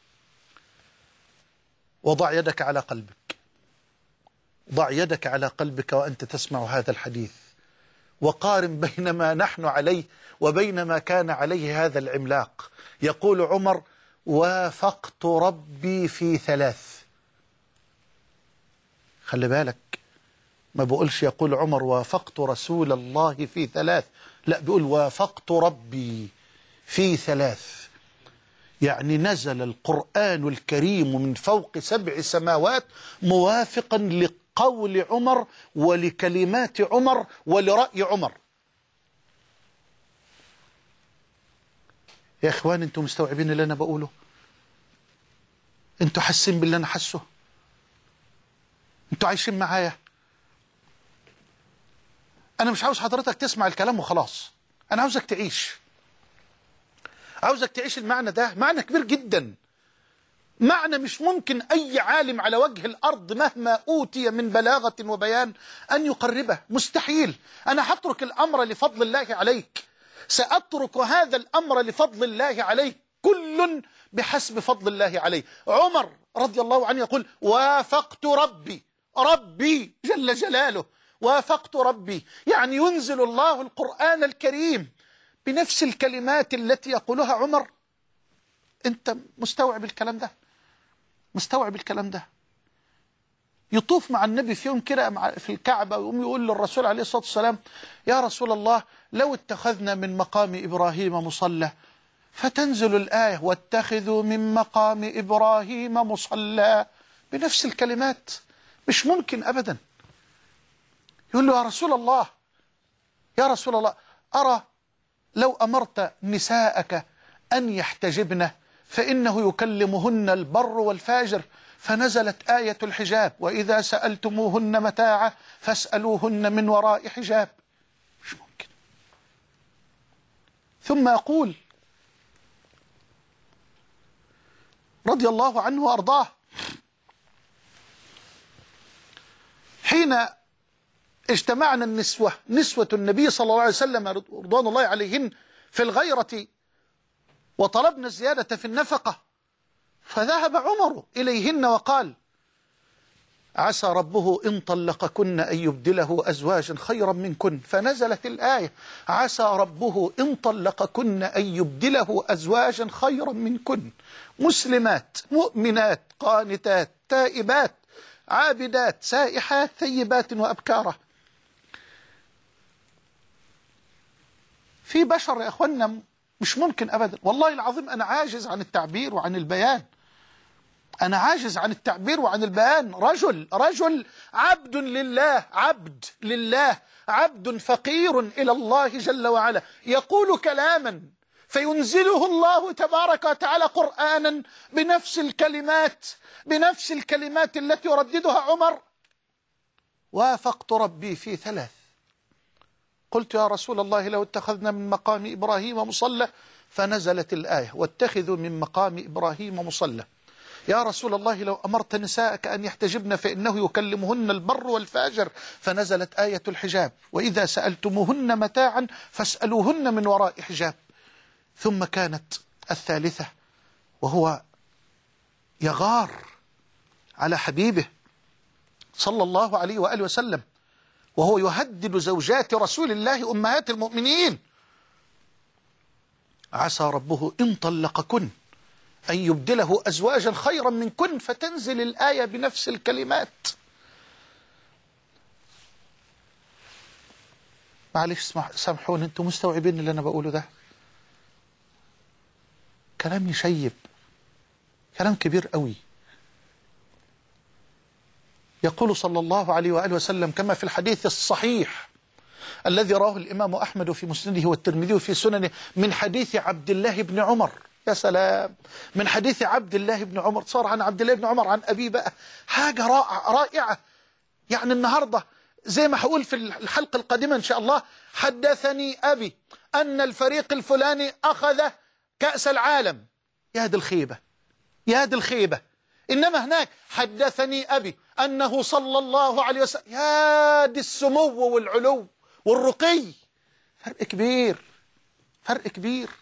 وضع يدك على قلبك، ضع يدك على قلبك وأنت تسمع هذا الحديث، وقارن بين ما نحن عليه وبين ما كان عليه هذا العملاق. يقول عمر: وافقت ربي في ثلاث. خلي بالك، ما بقولش يقول عمر وافقت رسول الله في ثلاث، لا، بيقول وافقت ربي في ثلاث. يعني نزل القرآن الكريم من فوق سبع سماوات موافقا لقول عمر ولكلمات عمر ولرأي عمر. يا إخوان، أنتم مستوعبين اللي أنا بقوله؟ أنتم حاسين باللي أنا حاسه؟ أنتم عايشين معايا؟ أنا مش عاوز حضرتك تسمع الكلام وخلاص، أنا عاوزك تعيش، عاوزك تعيش المعنى ده. معنى كبير جدا، معنى مش ممكن أي عالم على وجه الأرض مهما أوتي من بلاغة وبيان أن يقربه، مستحيل. أنا هترك الأمر لفضل الله عليك، سأترك هذا الأمر لفضل الله عليك، كل بحسب فضل الله عليه. عمر رضي الله عنه يقول: وافقت ربي، ربي جل جلاله، وافقت ربي، يعني ينزل الله القرآن الكريم بنفس الكلمات التي يقولها عمر. أنت مستوعب الكلام ده؟ مستوعب الكلام ده؟ يطوف مع النبي في يوم كده في الكعبة ويقوم يقول للرسول عليه الصلاة والسلام: يا رسول الله، لو اتخذنا من مقام إبراهيم مصلى، فتنزل الآية: واتخذوا من مقام إبراهيم مصلى، بنفس الكلمات. مش ممكن أبدا. يقول له: يا رسول الله، يا رسول الله، أرى لو أمرت نساءك أن يحتجبن فإنه يكلمهن البر والفاجر، فنزلت آية الحجاب: وإذا سألتموهن متاعا فاسألوهن من وراء حجاب. مش ممكن. ثم يقول رضي الله عنه وأرضاه حين اجتمعنا النسوة نسوة النبي صلى الله عليه وسلم رضوان الله عليهن في الغيرة وطلبنا الزيادة في النفقة، فذهب عمر إليهن وقال: عسى ربه إن طلقكن أن يبدله أزواجا خيرا منكن، فنزلت الآية: عسى ربه إن طلقكن أن يبدله أزواجا خيرا منكن، مسلمات مؤمنات قانتات تائبات عابدات سائحات ثيبات وأبكارا. في بشر يا أخوانا مش ممكن أبدا، والله العظيم أنا عاجز عن التعبير وعن البيان، أنا عاجز عن التعبير وعن البيان. رجل رجل عبد لله، عبد لله، عبد فقير إلى الله جل وعلا، يقول كلاما فينزله الله تبارك وتعالى قرآنا بنفس الكلمات بنفس الكلمات التي يرددها عمر. وافقت ربي في ثلاث، قلت: يا رسول الله لو اتخذنا من مقام إبراهيم مصلى، فنزلت الآية: واتخذوا من مقام إبراهيم مصلى. يا رسول الله لو أمرت نساءك أن يحتجبن فإنه يكلمهن البر والفاجر، فنزلت آية الحجاب: وإذا سألتموهن متاعا فاسألوهن من وراء حجاب. ثم كانت الثالثة، وهو يغار على حبيبه صلى الله عليه وآله وسلم، وهو يهدد زوجات رسول الله أمهات المؤمنين: عسى ربه إن طلقكن أن يبدله أزواجا خيرا منكن، فتنزل الآية بنفس الكلمات. معلش سامحوني، انتم مستوعبين اللي أنا بقوله ده؟ كلام يشيب، كلام كبير قوي. يقول صلى الله عليه وآله وسلم كما في الحديث الصحيح الذي رواه الإمام أحمد في مسنده والترمذي في سننه من حديث عبد الله بن عمر. يا سلام، من حديث عبد الله بن عمر، صار عن عبد الله بن عمر عن أبي بقى، حاجة رائعة رائعة. يعني النهاردة زي ما هقول في الحلقة القادمة إن شاء الله: حدثني أبي أن الفريق الفلاني أخذ كأس العالم. يا دي الخيبة، يا دي الخيبة. إنما هناك: حدثني أبي أنه صلى الله عليه وسلم. يا دي السمو والعلو والرقي. فرق كبير، فرق كبير.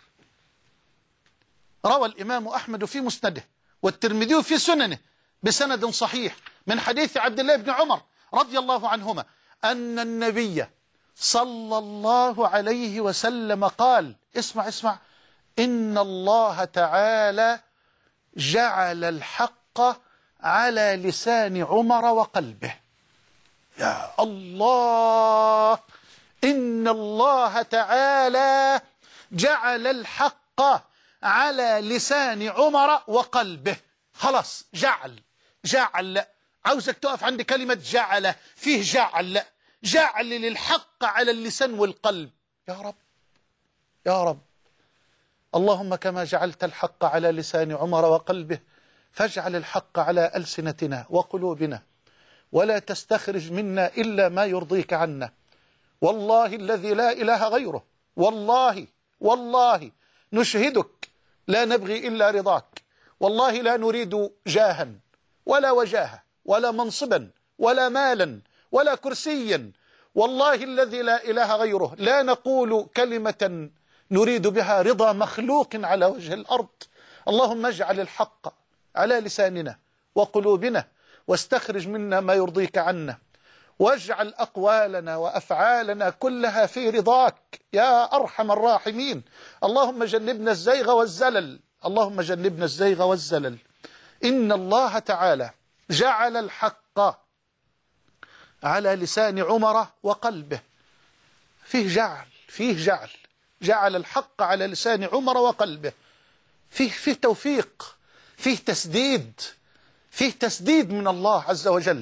روى الإمام أحمد في مسنده والترمذي في سننه بسند صحيح من حديث عبد الله بن عمر رضي الله عنهما أن النبي صلى الله عليه وسلم قال: اسمع اسمع: إن الله تعالى جعل الحق على لسان عمر وقلبه. يا الله، إن الله تعالى جعل الحق على لسان عمر وقلبه. خلاص، جعل جعل، عاوزك تقف عند كلمة جعل، فيه جعل جعل للحق على اللسان والقلب. يا رب يا رب، اللهم كما جعلت الحق على لسان عمر وقلبه، فاجعل الحق على ألسنتنا وقلوبنا، ولا تستخرج منا إلا ما يرضيك عنا. والله الذي لا إله غيره، والله والله نشهدك لا نبغي إلا رضاك، والله لا نريد جاها ولا وجاهة ولا منصبا ولا مالا ولا كرسيا، والله الذي لا إله غيره لا نقول كلمة نريد بها رضا مخلوق على وجه الأرض. اللهم اجعل الحق على لساننا وقلوبنا، واستخرج منا ما يرضيك عنا، واجعل أقوالنا وأفعالنا كلها في رضاك يا أرحم الراحمين. اللهم جنبنا الزيغ والزلل، اللهم جنبنا الزيغ والزلل. إن الله تعالى جعل الحق على لسان عمر وقلبه. فيه جعل، فيه جعل، جعل الحق على لسان عمر وقلبه. فيه فيه توفيق، فيه تسديد، فيه تسديد من الله عز وجل.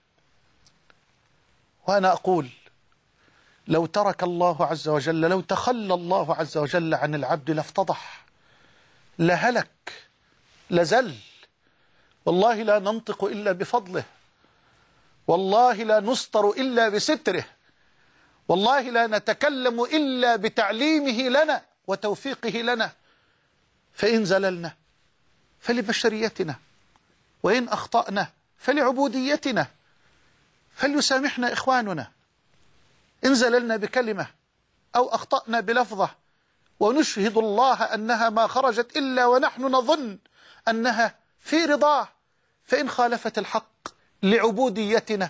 وأنا أقول: لو ترك الله عز وجل، لو تخلى الله عز وجل عن العبد لافتضح، لهلك، لزل. والله لا ننطق إلا بفضله، والله لا نستر إلا بستره، والله لا نتكلم إلا بتعليمه لنا وتوفيقه لنا. فإن زللنا فلبشريتنا، وإن أخطأنا فلعبوديتنا، فليسامحنا إخواننا إن زللنا بكلمة أو أخطأنا بلفظة، ونشهد الله أنها ما خرجت إلا ونحن نظن أنها في رضاه، فإن خالفت الحق لعبوديتنا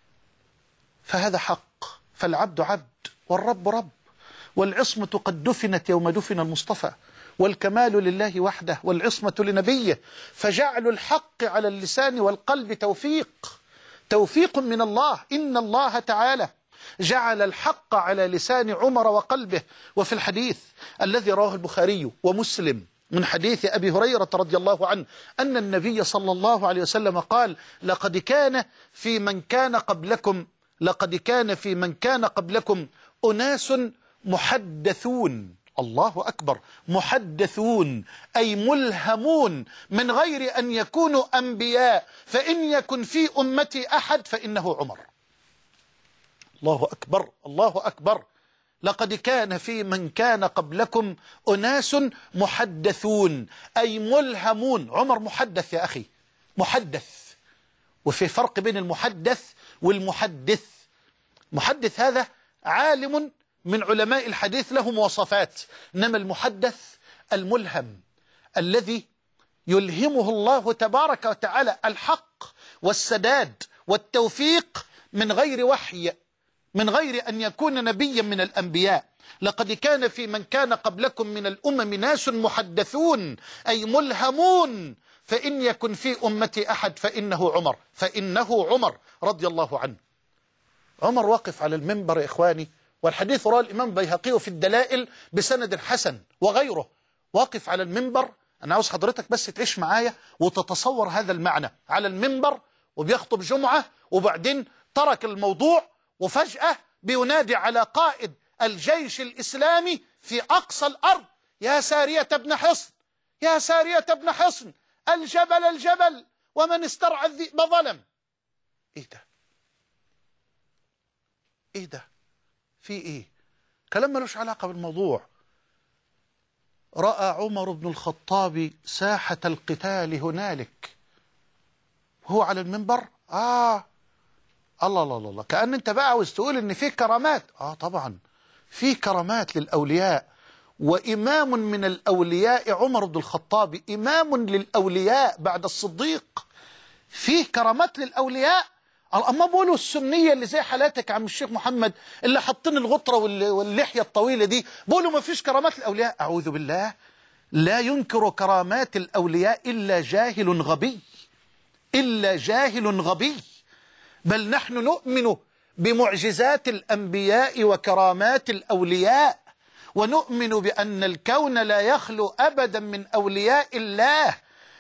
فهذا حق، فالعبد عبد والرب رب، والعصمة قد دفنت يوم دفن المصطفى، والكمال لله وحده والعصمة لنبيه، فجعل الحق على اللسان والقلب توفيق، توفيق من الله. إن الله تعالى جعل الحق على لسان عمر وقلبه. وفي الحديث الذي رواه البخاري ومسلم من حديث أبي هريرة رضي الله عنه أن النبي صلى الله عليه وسلم قال: لقد كان في من كان قبلكم لقد كان في من كان قبلكم أناس محدثون، الله أكبر، محدثون أي ملهمون من غير أن يكونوا أنبياء، فإن يكن في أمتي أحد فإنه عمر. الله أكبر، الله أكبر. لقد كان في من كان قبلكم أناس محدثون أي ملهمون. عمر محدث يا أخي، محدث، وفي فرق بين المحدث والمحدث. محدث هذا عالم من علماء الحديث له مواصفات، إنما المحدث الملهم الذي يلهمه الله تبارك وتعالى الحق والسداد والتوفيق من غير وحي، من غير أن يكون نبيا من الأنبياء. لقد كان في من كان قبلكم من الأمم ناس محدثون أي ملهمون، فإن يكن في أمتي أحد فإنه عمر، فإنه عمر رضي الله عنه. عمر واقف على المنبر يا إخواني، والحديث رواه الإمام البيهقي في الدلائل بسند حسن وغيره. واقف على المنبر، أنا عاوز حضرتك بس تعيش معايا وتتصور هذا المعنى، على المنبر وبيخطب جمعة، وبعدين ترك الموضوع وفجأة بينادي على قائد الجيش الإسلامي في أقصى الأرض: يا سارية بن حصن، يا سارية بن حصن، الجبل الجبل، ومن استرعى الذئب ظلم. إيه ده؟ إيه ده؟ في إيه؟ كلام ملوش علاقة بالموضوع. رأى عمر بن الخطاب ساحة القتال هنالك، هو على المنبر. آه الله الله الله، كأن انت بقى عاوز تقول ان في كرامات. اه طبعا في كرامات للأولياء، وإمام من الأولياء عمر بن الخطاب، إمام للأولياء بعد الصديق. فيه كرامات للأولياء. أما بقولوا السنية اللي زي حالاتك عم الشيخ محمد اللي حاطين الغطرة واللحية الطويلة دي، بقولوا ما فيش كرامات للأولياء. أعوذ بالله، لا ينكر كرامات الأولياء إلا جاهل غبي، إلا جاهل غبي. بل نحن نؤمن بمعجزات الأنبياء وكرامات الأولياء، ونؤمن بأن الكون لا يخلو أبدا من أولياء الله.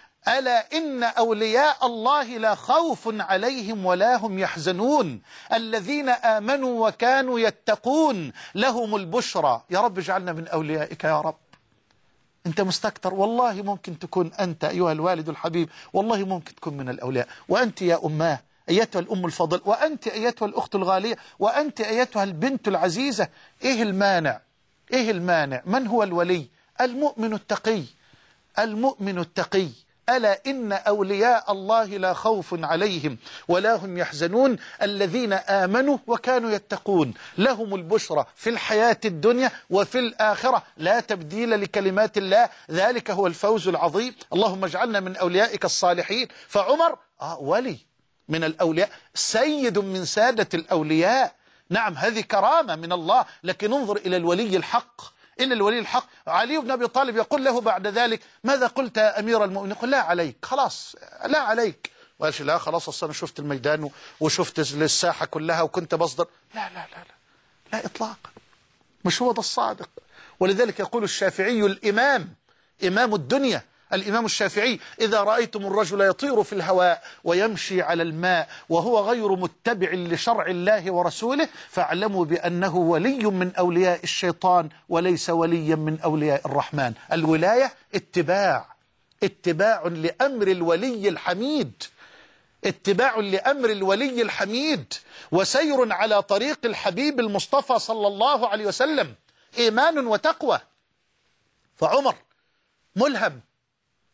ألا إن أولياء الله لا خوف عليهم ولا هم يحزنون، الذين آمنوا وكانوا يتقون لهم البشرى. يا رب اجعلنا من أوليائك يا رب. أنت مستكتر، والله ممكن تكون أنت أيها الوالد الحبيب، والله ممكن تكون من الأولياء. وأنت يا أماه أيتها الأم الفضل، وأنت أيتها الأخت الغالية، وأنت أيتها البنت العزيزة. إيه المانع؟ إيه المانع؟ من هو الولي؟ المؤمن التقي، المؤمن التقي. ألا إن أولياء الله لا خوف عليهم ولا هم يحزنون، الذين آمنوا وكانوا يتقون لهم البشرى في الحياة الدنيا وفي الآخرة، لا تبديل لكلمات الله، ذلك هو الفوز العظيم. اللهم اجعلنا من أوليائك الصالحين. فعمر آه ولي من الأولياء، سيد من سادة الأولياء. نعم هذه كرامة من الله، لكن انظر إلى الولي الحق، إن الولي الحق. علي بن أبي طالب يقول له بعد ذلك: ماذا قلت يا أمير المؤمنين؟ يقول: لا عليك، خلاص لا عليك. وقالش: لا خلاص أصلا أنا شفت الميدان وشفت الساحة كلها وكنت بصدر. لا لا لا لا, لا إطلاقا، مش هو ده الصادق. ولذلك يقول الشافعي الإمام، إمام الدنيا، الإمام الشافعي: إذا رأيتم الرجل يطير في الهواء ويمشي على الماء وهو غير متبع لشرع الله ورسوله فاعلموا بأنه ولي من أولياء الشيطان وليس وليا من أولياء الرحمن. الولاية اتباع، اتباع لأمر الولي الحميد، اتباع لأمر الولي الحميد، وسير على طريق الحبيب المصطفى صلى الله عليه وسلم، إيمان وتقوى. فعمر ملهم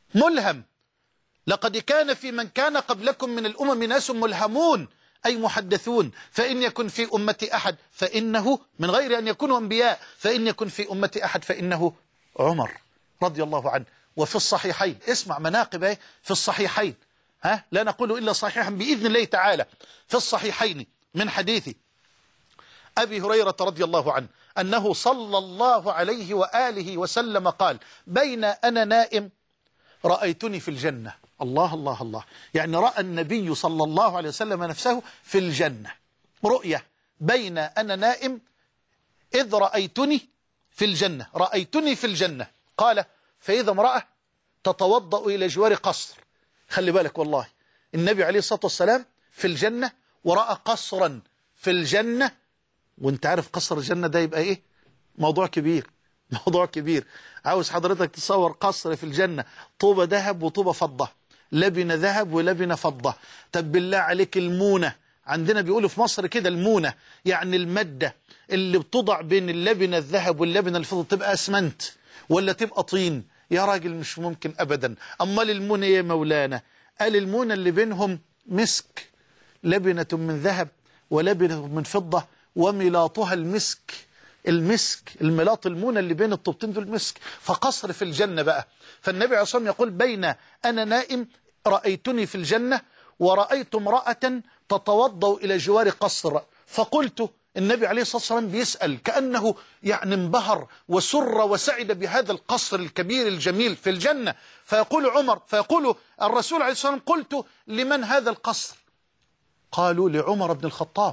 ملهم. لقد كان في من كان قبلكم من الأمم ناس ملهمون أي محدثون، فإن يكن في أمتي أحد فإنه، من غير أن يكونوا أنبياء، فإن يكن في أمتي أحد فإنه عمر رضي الله عنه. وفي الصحيحين، اسمع مناقب ايه في الصحيحين، ها لا نقول إلا صحيحا بإذن الله تعالى، في الصحيحين من حديث أبي هريرة رضي الله عنه أنه صلى الله عليه وآله وسلم قال: بين أنا نائم رأيتني في الجنة. الله الله الله، يعني رأى النبي صلى الله عليه وسلم نفسه في الجنة رؤية. بين أنا نائم إذ رأيتني في الجنة، رأيتني في الجنة. قال: فإذا امرأة تتوضأ إلى جوار قصر. خلي بالك والله، النبي عليه الصلاة والسلام في الجنة ورأى قصرا في الجنة، وانت عارف قصر الجنة ده يبقى ايه؟ موضوع كبير، موضوع كبير. عاوز حضرتك تصور قصر في الجنة، طوبة ذهب وطوبة فضة، لبنة ذهب ولبنة فضة. طب بالله عليك المونة، عندنا بيقولوا في مصر كده المونة، يعني المادة اللي بتضع بين اللبنة الذهب واللبنة الفضة، تبقى اسمنت ولا تبقى طين؟ يا راجل مش ممكن أبدا. أمال المونة يا مولانا؟ قال المونة اللي بينهم مسك، لبنة من ذهب ولبنة من فضة وملاطها المسك. المسك الملاط، المونة اللي بين الطوبتين دول مسك. فقصر في الجنة بقى. فالنبي عليه الصلاة والسلام يقول: بين أنا نائم رأيتني في الجنة ورأيت امرأة تتوضأ إلى جوار قصر. فقلت، النبي عليه الصلاة والسلام بيسأل كأنه يعني انبهر وسر وسعد بهذا القصر الكبير الجميل في الجنة. فيقول عمر، فيقول الرسول عليه الصلاة والسلام: قلت لمن هذا القصر؟ قالوا: لعمر بن الخطاب.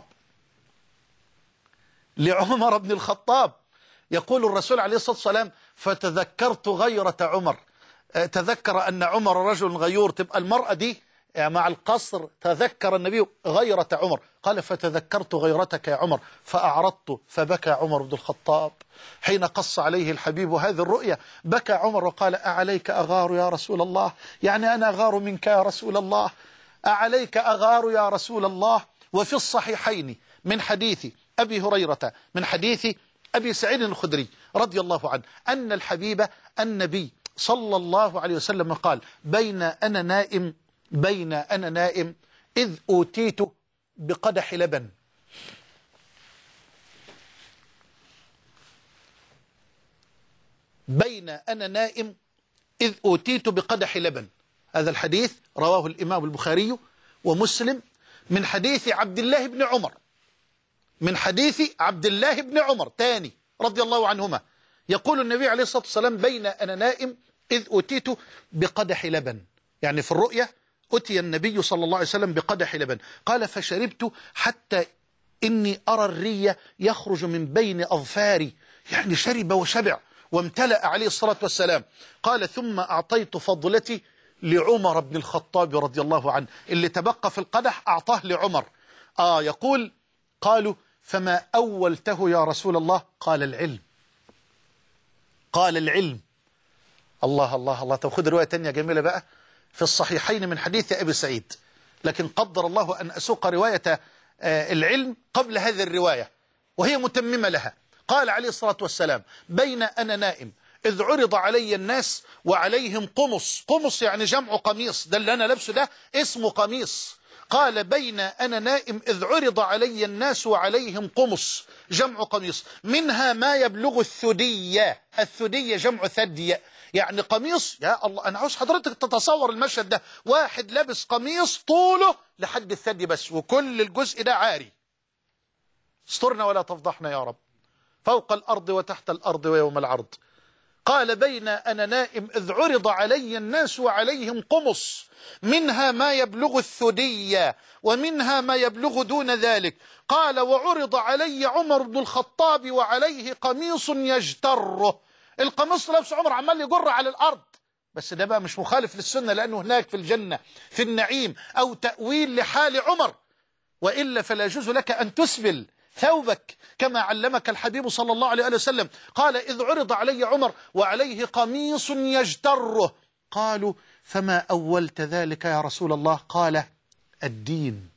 لعمر بن الخطاب. يقول الرسول عليه الصلاة والسلام: فتذكرت غيرة عمر. تذكر أن عمر رجل غيور، تبقى المرأة دي مع القصر. تذكر النبي غيرة عمر، قال: فتذكرت غيرتك يا عمر فأعرضت. فبكى عمر بن الخطاب حين قص عليه الحبيب هذه الرؤيا. بكى عمر وقال: أعليك أغار يا رسول الله؟ يعني أنا أغار منك يا رسول الله؟ أعليك أغار يا رسول الله؟ وفي الصحيحين من حديث أبي هريرة، من حديث أبي سعيد الخدري رضي الله عنه أن الحبيب النبي صلى الله عليه وسلم قال: بين أنا نائم بين أنا نائم إذ أوتيت بقدح لبن. بين أنا نائم إذ أوتيت بقدح لبن. هذا الحديث رواه الإمام البخاري ومسلم من حديث عبد الله بن عمر، من حديث عبد الله بن عمر تاني رضي الله عنهما. يقول النبي عليه الصلاة والسلام: بين أنا نائم إذ أوتيت بقدح لبن، يعني في الرؤية أتي النبي صلى الله عليه وسلم بقدح لبن. قال: فشربت حتى إني أرى الري يخرج من بين أظفاري، يعني شرب وشبع وامتلأ عليه الصلاة والسلام. قال: ثم أعطيت فضلتي لعمر بن الخطاب رضي الله عنه، اللي تبقى في القدح أعطاه لعمر. آه يقول: قالوا: فما أولته يا رسول الله؟ قال: العلم. قال: العلم. الله الله الله. طب خذ رواية تانية جميلة بقى في الصحيحين من حديث أبي سعيد، لكن قدر الله أن أسوق رواية العلم قبل هذه الرواية وهي متممة لها. قال عليه الصلاة والسلام: بين أنا نائم إذ عرض علي الناس وعليهم قمص. قمص يعني جمع قميص، ده اللي أنا لابسه ده اسمه قميص. قال: بين أنا نائم إذ عرض علي الناس وعليهم قمص، جمع قميص، منها ما يبلغ الثدية. الثدية جمع ثدي، يعني قميص. يا الله، أنا عاوز حضرتك تتصور المشهد ده، واحد لابس قميص طوله لحد الثدي بس، وكل الجزء ده عاري. استرنا ولا تفضحنا يا رب، فوق الأرض وتحت الأرض ويوم العرض. قال: بين أنا نائم إذ عرض علي الناس وعليهم قمص، منها ما يبلغ الثدية ومنها ما يبلغ دون ذلك. قال: وعرض علي عمر بن الخطاب وعليه قميص يجتره. القميص لابس عمر عمال يجر على الأرض، بس ده بقى مش مخالف للسنة، لأنه هناك في الجنة في النعيم، أو تأويل لحال عمر، وإلا فلا يجوز لك أن تسبل ثوبك كما علمك الحبيب صلى الله عليه وسلم. قال: إذ عرض علي عمر وعليه قميص يجتره. قالوا: فما أولت ذلك يا رسول الله؟ قال: الدين.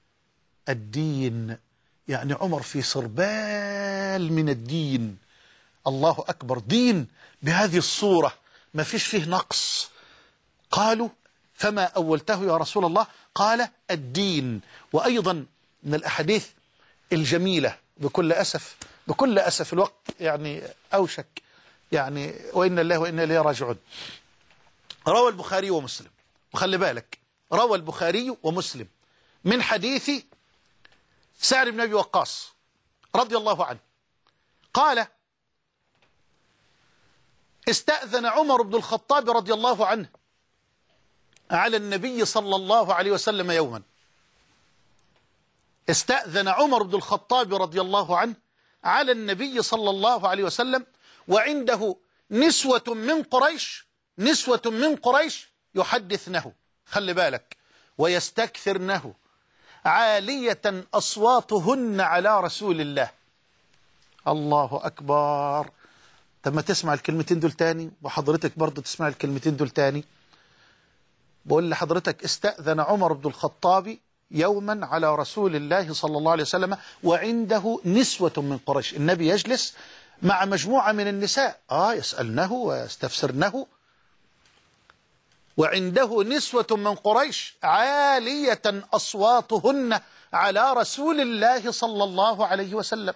الدين، يعني عمر في صربال من الدين. الله أكبر، دين بهذه الصورة ما فيش فيه نقص. قالوا فما أولته يا رسول الله؟ قال الدين. وأيضا من الأحاديث الجميلة، بكل أسف بكل أسف الوقت يعني أوشك، يعني وإن الله وإنا إليه راجعون. روى البخاري ومسلم، وخلي بالك روى البخاري ومسلم من حديث سعد بن أبي وقاص رضي الله عنه قال استأذن عمر بن الخطاب رضي الله عنه على النبي صلى الله عليه وسلم يوما. استأذن عمر بن الخطاب رضي الله عنه على النبي صلى الله عليه وسلم وعنده نسوة من قريش نسوة من قريش يحدثنه، خلي بالك، ويستكثرنه، عالية أصواتهن على رسول الله. الله أكبر. لما تسمع الكلمتين دول تاني، وحضرتك برضو تسمع الكلمتين دول تاني، بقول لحضرتك استأذن عمر بن الخطاب يوما على رسول الله صلى الله عليه وسلم وعنده نسوة من قريش. النبي يجلس مع مجموعة من النساء آه يسألنه ويستفسرنه، وعنده نسوة من قريش عالية أصواتهن على رسول الله صلى الله عليه وسلم.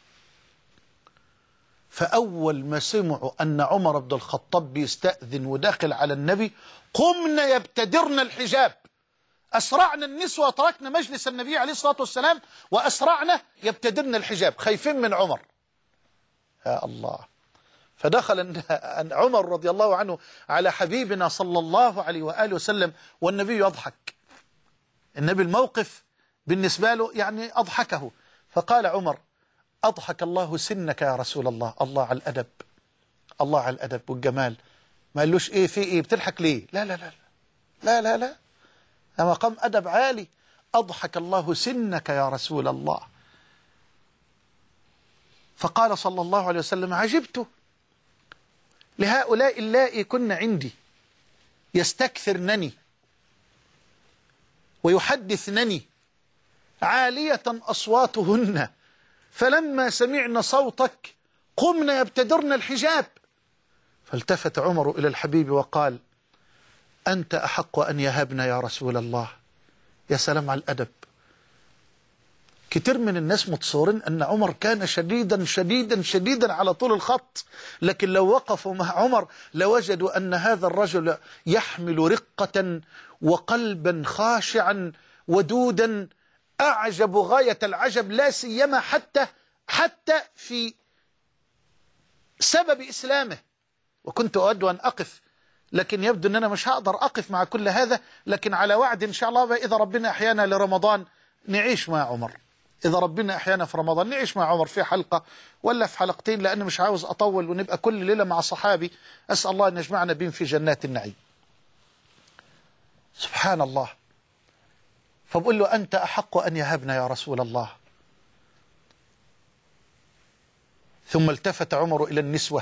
فأول ما سمعوا أن عمر بن الخطاب بيستأذن وداخل على النبي قمنا يبتدرن الحجاب، أسرعنا النسوة، تركنا مجلس النبي عليه الصلاة والسلام وأسرعنا يبتدرن الحجاب، خايفين من عمر. يا الله. فدخل عمر رضي الله عنه على حبيبنا صلى الله عليه وآله وسلم والنبي يضحك. النبي الموقف بالنسبة له يعني أضحكه، فقال عمر أضحك الله سنك يا رسول الله. الله على الأدب، الله على الأدب والجمال. ما قالوش إيه في إيه بتضحك ليه؟ لا لا لا لا لا لا، أما قام أدب عالي. أضحك الله سنك يا رسول الله. فقال صلى الله عليه وسلم عجبت لهؤلاء اللائي كن عندي يستكثرنني ويحدثنني عالية أصواتهن، فلما سمعنا صوتك قمنا يبتدرن الحجاب. فالتفت عمر إلى الحبيب وقال أنت أحق أن يهبنا يا رسول الله. يا سلام على الأدب. كتير من الناس متصورين أن عمر كان شديدا شديدا شديدا على طول الخط، لكن لو وقفوا مع عمر لوجدوا أن هذا الرجل يحمل رقة وقلبا خاشعا ودودا أعجب غاية العجب، لا سيما حتى حتى في سبب إسلامه. وكنت أود أن أقف، لكن يبدو أن أنا مش هقدر أقف مع كل هذا، لكن على وعد إن شاء الله إذا ربنا أحيانا لرمضان نعيش مع عمر. إذا ربنا أحيانا في رمضان نعيش مع عمر في حلقة ولا في حلقتين، لأن مش عاوز أطول ونبقى كل ليلة مع صحابي. أسأل الله أن يجمعنا بهم في جنات النعيم. سبحان الله. فبقول له أنت أحق أن يهبنا يا رسول الله. ثم التفت عمر إلى النسوة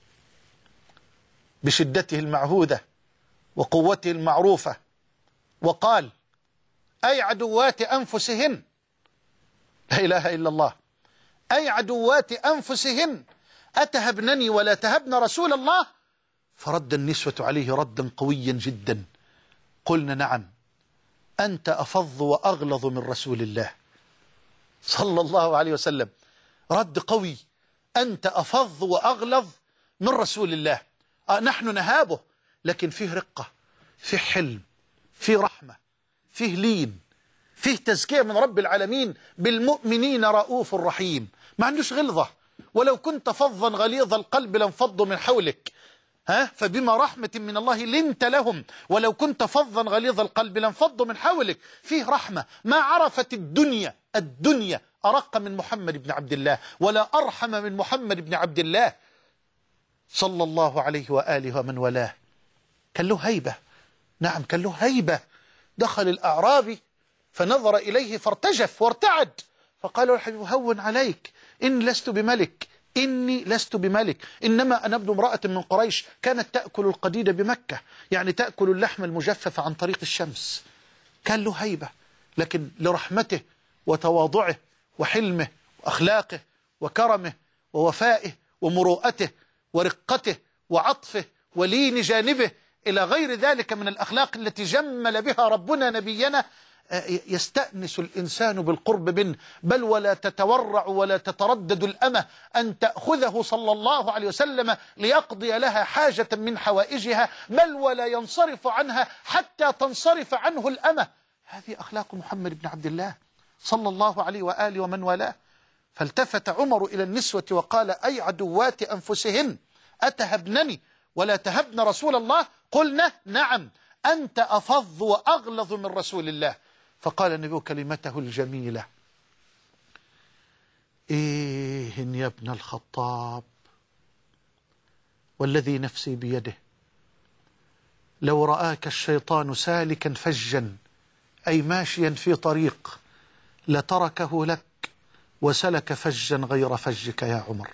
بشدته المعهودة وقوته المعروفة وقال أي عدوات أنفسهن، لا إله إلا الله، أي عدوات أنفسهن أتهبنني ولا تهبن رسول الله؟ فرد النسوة عليه ردا قويا جدا. قلنا نعم أنت أفظ وأغلظ من رسول الله صلى الله عليه وسلم. رد قوي، أنت أفظ وأغلظ من رسول الله. آه نحن نهابه، لكن فيه رقة، فيه حلم، فيه رحمة، فيه لين، فيه تزكية من رب العالمين. بالمؤمنين رؤوف رحيم، ما عندوش غلظة. ولو كنت فظا غليظ القلب لانفضوا من حولك، ها فبما رحمة من الله لنت لهم، ولو كنت فظا غليظ القلب لانفضوا من حولك. فيه رحمة. ما عرفت الدنيا الدنيا أرق من محمد بن عبد الله، ولا أرحم من محمد بن عبد الله صلى الله عليه وآله ومن والاه. كان له هيبة، نعم كان له هيبة. دخل الأعرابي فنظر إليه فارتجف وارتعد، فقال له الحبيب هون عليك، إني لست بملك، إني لست بملك، إنما أنا ابن امرأة من قريش كانت تأكل القديد بمكة، يعني تأكل اللحم المجفف عن طريق الشمس. كان له هيبة، لكن لرحمته وتواضعه وحلمه وأخلاقه وكرمه ووفائه ومروءته ورقته وعطفه ولين جانبه إلى غير ذلك من الأخلاق التي جمل بها ربنا نبينا، يستأنس الإنسان بالقرب منه. بل ولا تتورع ولا تتردد الأمة أن تأخذه صلى الله عليه وسلم ليقضي لها حاجة من حوائجها، بل ولا ينصرف عنها حتى تنصرف عنه الأمة. هذه أخلاق محمد بن عبد الله صلى الله عليه وآله ومن والاه. فالتفت عمر إلى النسوة وقال: أي عدوات أنفسهن أتهبنني ولا تهبن رسول الله؟ قلنا: نعم، أنت أفظ وأغلظ من رسول الله. فقال النبي كلمته الجميلة: إيه يا ابن الخطاب، والذي نفسي بيده لو رآك الشيطان سالكا فجا، أي ماشيا في طريق، لتركه لك وسلك فجا غير فجك يا عمر.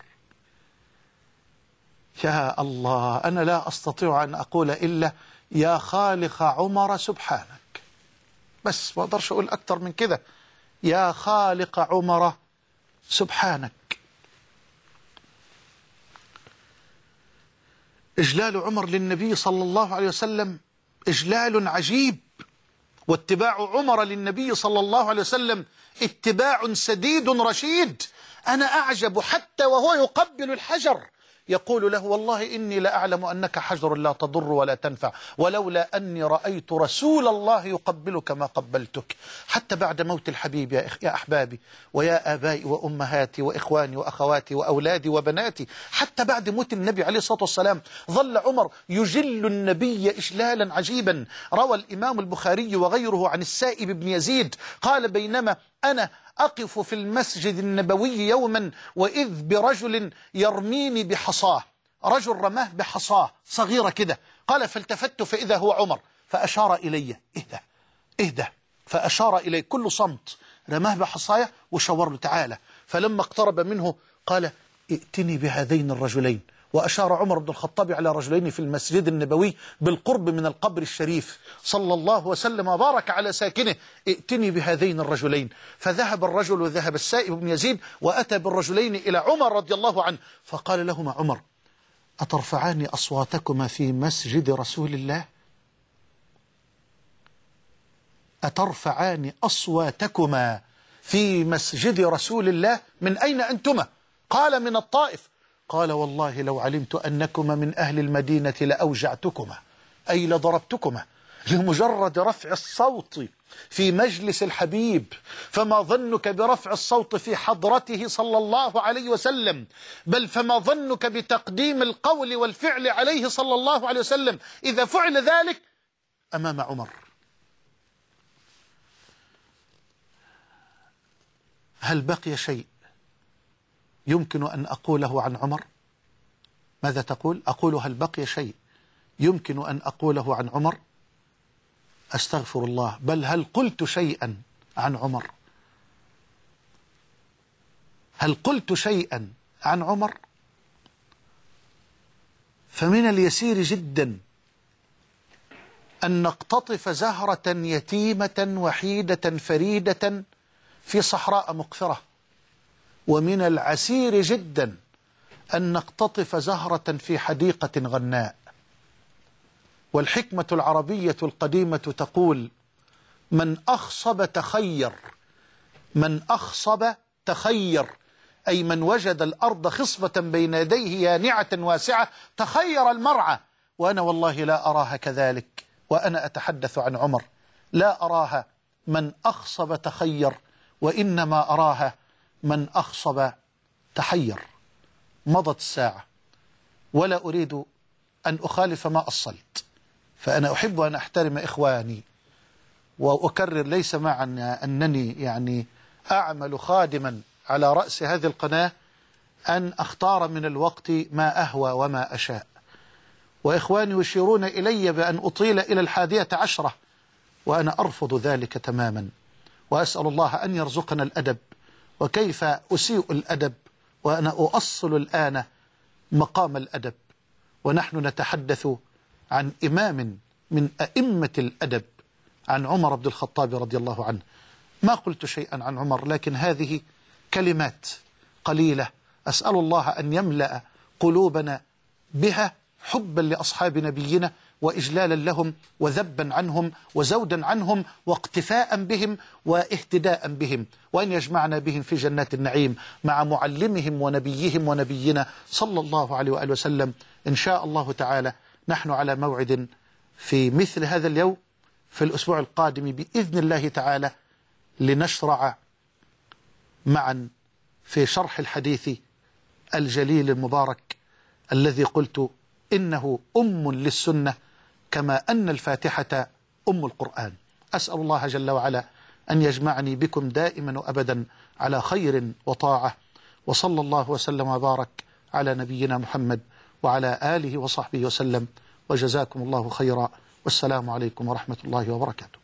يا الله، أنا لا أستطيع أن أقول إلا يا خالق عمر سبحانك، بس ما أقدرش أقول أكتر من كده. يا خالق عمر سبحانك. إجلال عمر للنبي صلى الله عليه وسلم إجلال عجيب، واتباع عمر للنبي صلى الله عليه وسلم اتباع سديد رشيد. أنا أعجب حتى وهو يقبل الحجر يقول له: والله إني لأعلم أنك حجر لا تضر ولا تنفع، ولولا أني رأيت رسول الله يقبلك ما قبلتك. حتى بعد موت الحبيب يا, يا أحبابي ويا آبائي وأمهاتي وإخواني وأخواتي وأولادي وبناتي، حتى بعد موت النبي عليه الصلاة والسلام ظل عمر يجل النبي إجلالا عجيبا. روى الإمام البخاري وغيره عن السائب بن يزيد قال: بينما أنا أقف في المسجد النبوي يوما وإذ برجل يرميني بحصاه، رجل رماه بحصاه صغيرة كده. قال: فالتفت فإذا هو عمر، فأشار إلي: اهدى اهدى، فأشار إلي. كل صمت، رماه بحصايا وشاور له: تعالى. فلما اقترب منه قال: ائتني بهذين الرجلين. وأشار عمر بن الخطاب على رجلين في المسجد النبوي بالقرب من القبر الشريف صلى الله وسلم وبارك على ساكنه: ائتني بهذين الرجلين. فذهب الرجل وذهب السائب بن يزيد وأتى بالرجلين إلى عمر رضي الله عنه، فقال لهما عمر: أترفعان أصواتكما في مسجد رسول الله؟ أترفعان أصواتكما في مسجد رسول الله؟ من أين أنتما؟ قال: من الطائف. قال: والله لو علمت أنكما من أهل المدينة لأوجعتكما، أي لضربتكما، لمجرد رفع الصوت في مجلس الحبيب، فما ظنك برفع الصوت في حضرته صلى الله عليه وسلم؟ بل فما ظنك بتقديم القول والفعل عليه صلى الله عليه وسلم إذا فعل ذلك أمام عمر؟ هل بقي شيء يمكن أن أقوله عن عمر؟ ماذا تقول؟ أقول: هل بقي شيء يمكن أن أقوله عن عمر؟ أستغفر الله، بل هل قلت شيئا عن عمر؟ هل قلت شيئا عن عمر؟ فمن اليسير جدا أن نقتطف زهرة يتيمة وحيدة فريدة في صحراء مقفرة، ومن العسير جدا أن نقتطف زهرة في حديقة غناء. والحكمة العربية القديمة تقول: من أخصب تخير. من أخصب تخير، أي من وجد الأرض خصبة بين يديه يانعة واسعة تخير المرعى. وأنا والله لا أراها كذلك، وأنا أتحدث عن عمر، لا أراها من أخصب تخير، وإنما أراها من أخصب تحير. مضت الساعة ولا أريد أن أخالف ما أصلت، فأنا أحب أن أحترم إخواني، وأكرر ليس معنى أنني يعني أعمل خادما على رأس هذه القناة أن أختار من الوقت ما أهوى وما أشاء. وإخواني يشيرون إلي بأن أطيل إلى الحادية عشرة، وأنا أرفض ذلك تماما، وأسأل الله أن يرزقنا الأدب. وكيف أسيء الأدب وأنا أؤصل الآن مقام الأدب، ونحن نتحدث عن إمام من أئمة الأدب، عن عمر بن الخطاب رضي الله عنه. ما قلت شيئا عن عمر، لكن هذه كلمات قليلة أسأل الله أن يملأ قلوبنا بها حبا لأصحاب نبينا وإجلالا لهم وذبا عنهم وزودا عنهم واقتفاء بهم واهتداء بهم، وأن يجمعنا بهم في جنات النعيم مع معلمهم ونبيهم ونبينا صلى الله عليه وآله وسلم. إن شاء الله تعالى نحن على موعد في مثل هذا اليوم في الأسبوع القادم بإذن الله تعالى، لنشرع معا في شرح الحديث الجليل المبارك الذي قلت إنه أم للسنة كما أن الفاتحة أم القرآن. أسأل الله جل وعلا أن يجمعني بكم دائما وأبدا على خير وطاعة، وصلى الله وسلم وبارك على نبينا محمد وعلى آله وصحبه وسلم، وجزاكم الله خيرا، والسلام عليكم ورحمة الله وبركاته.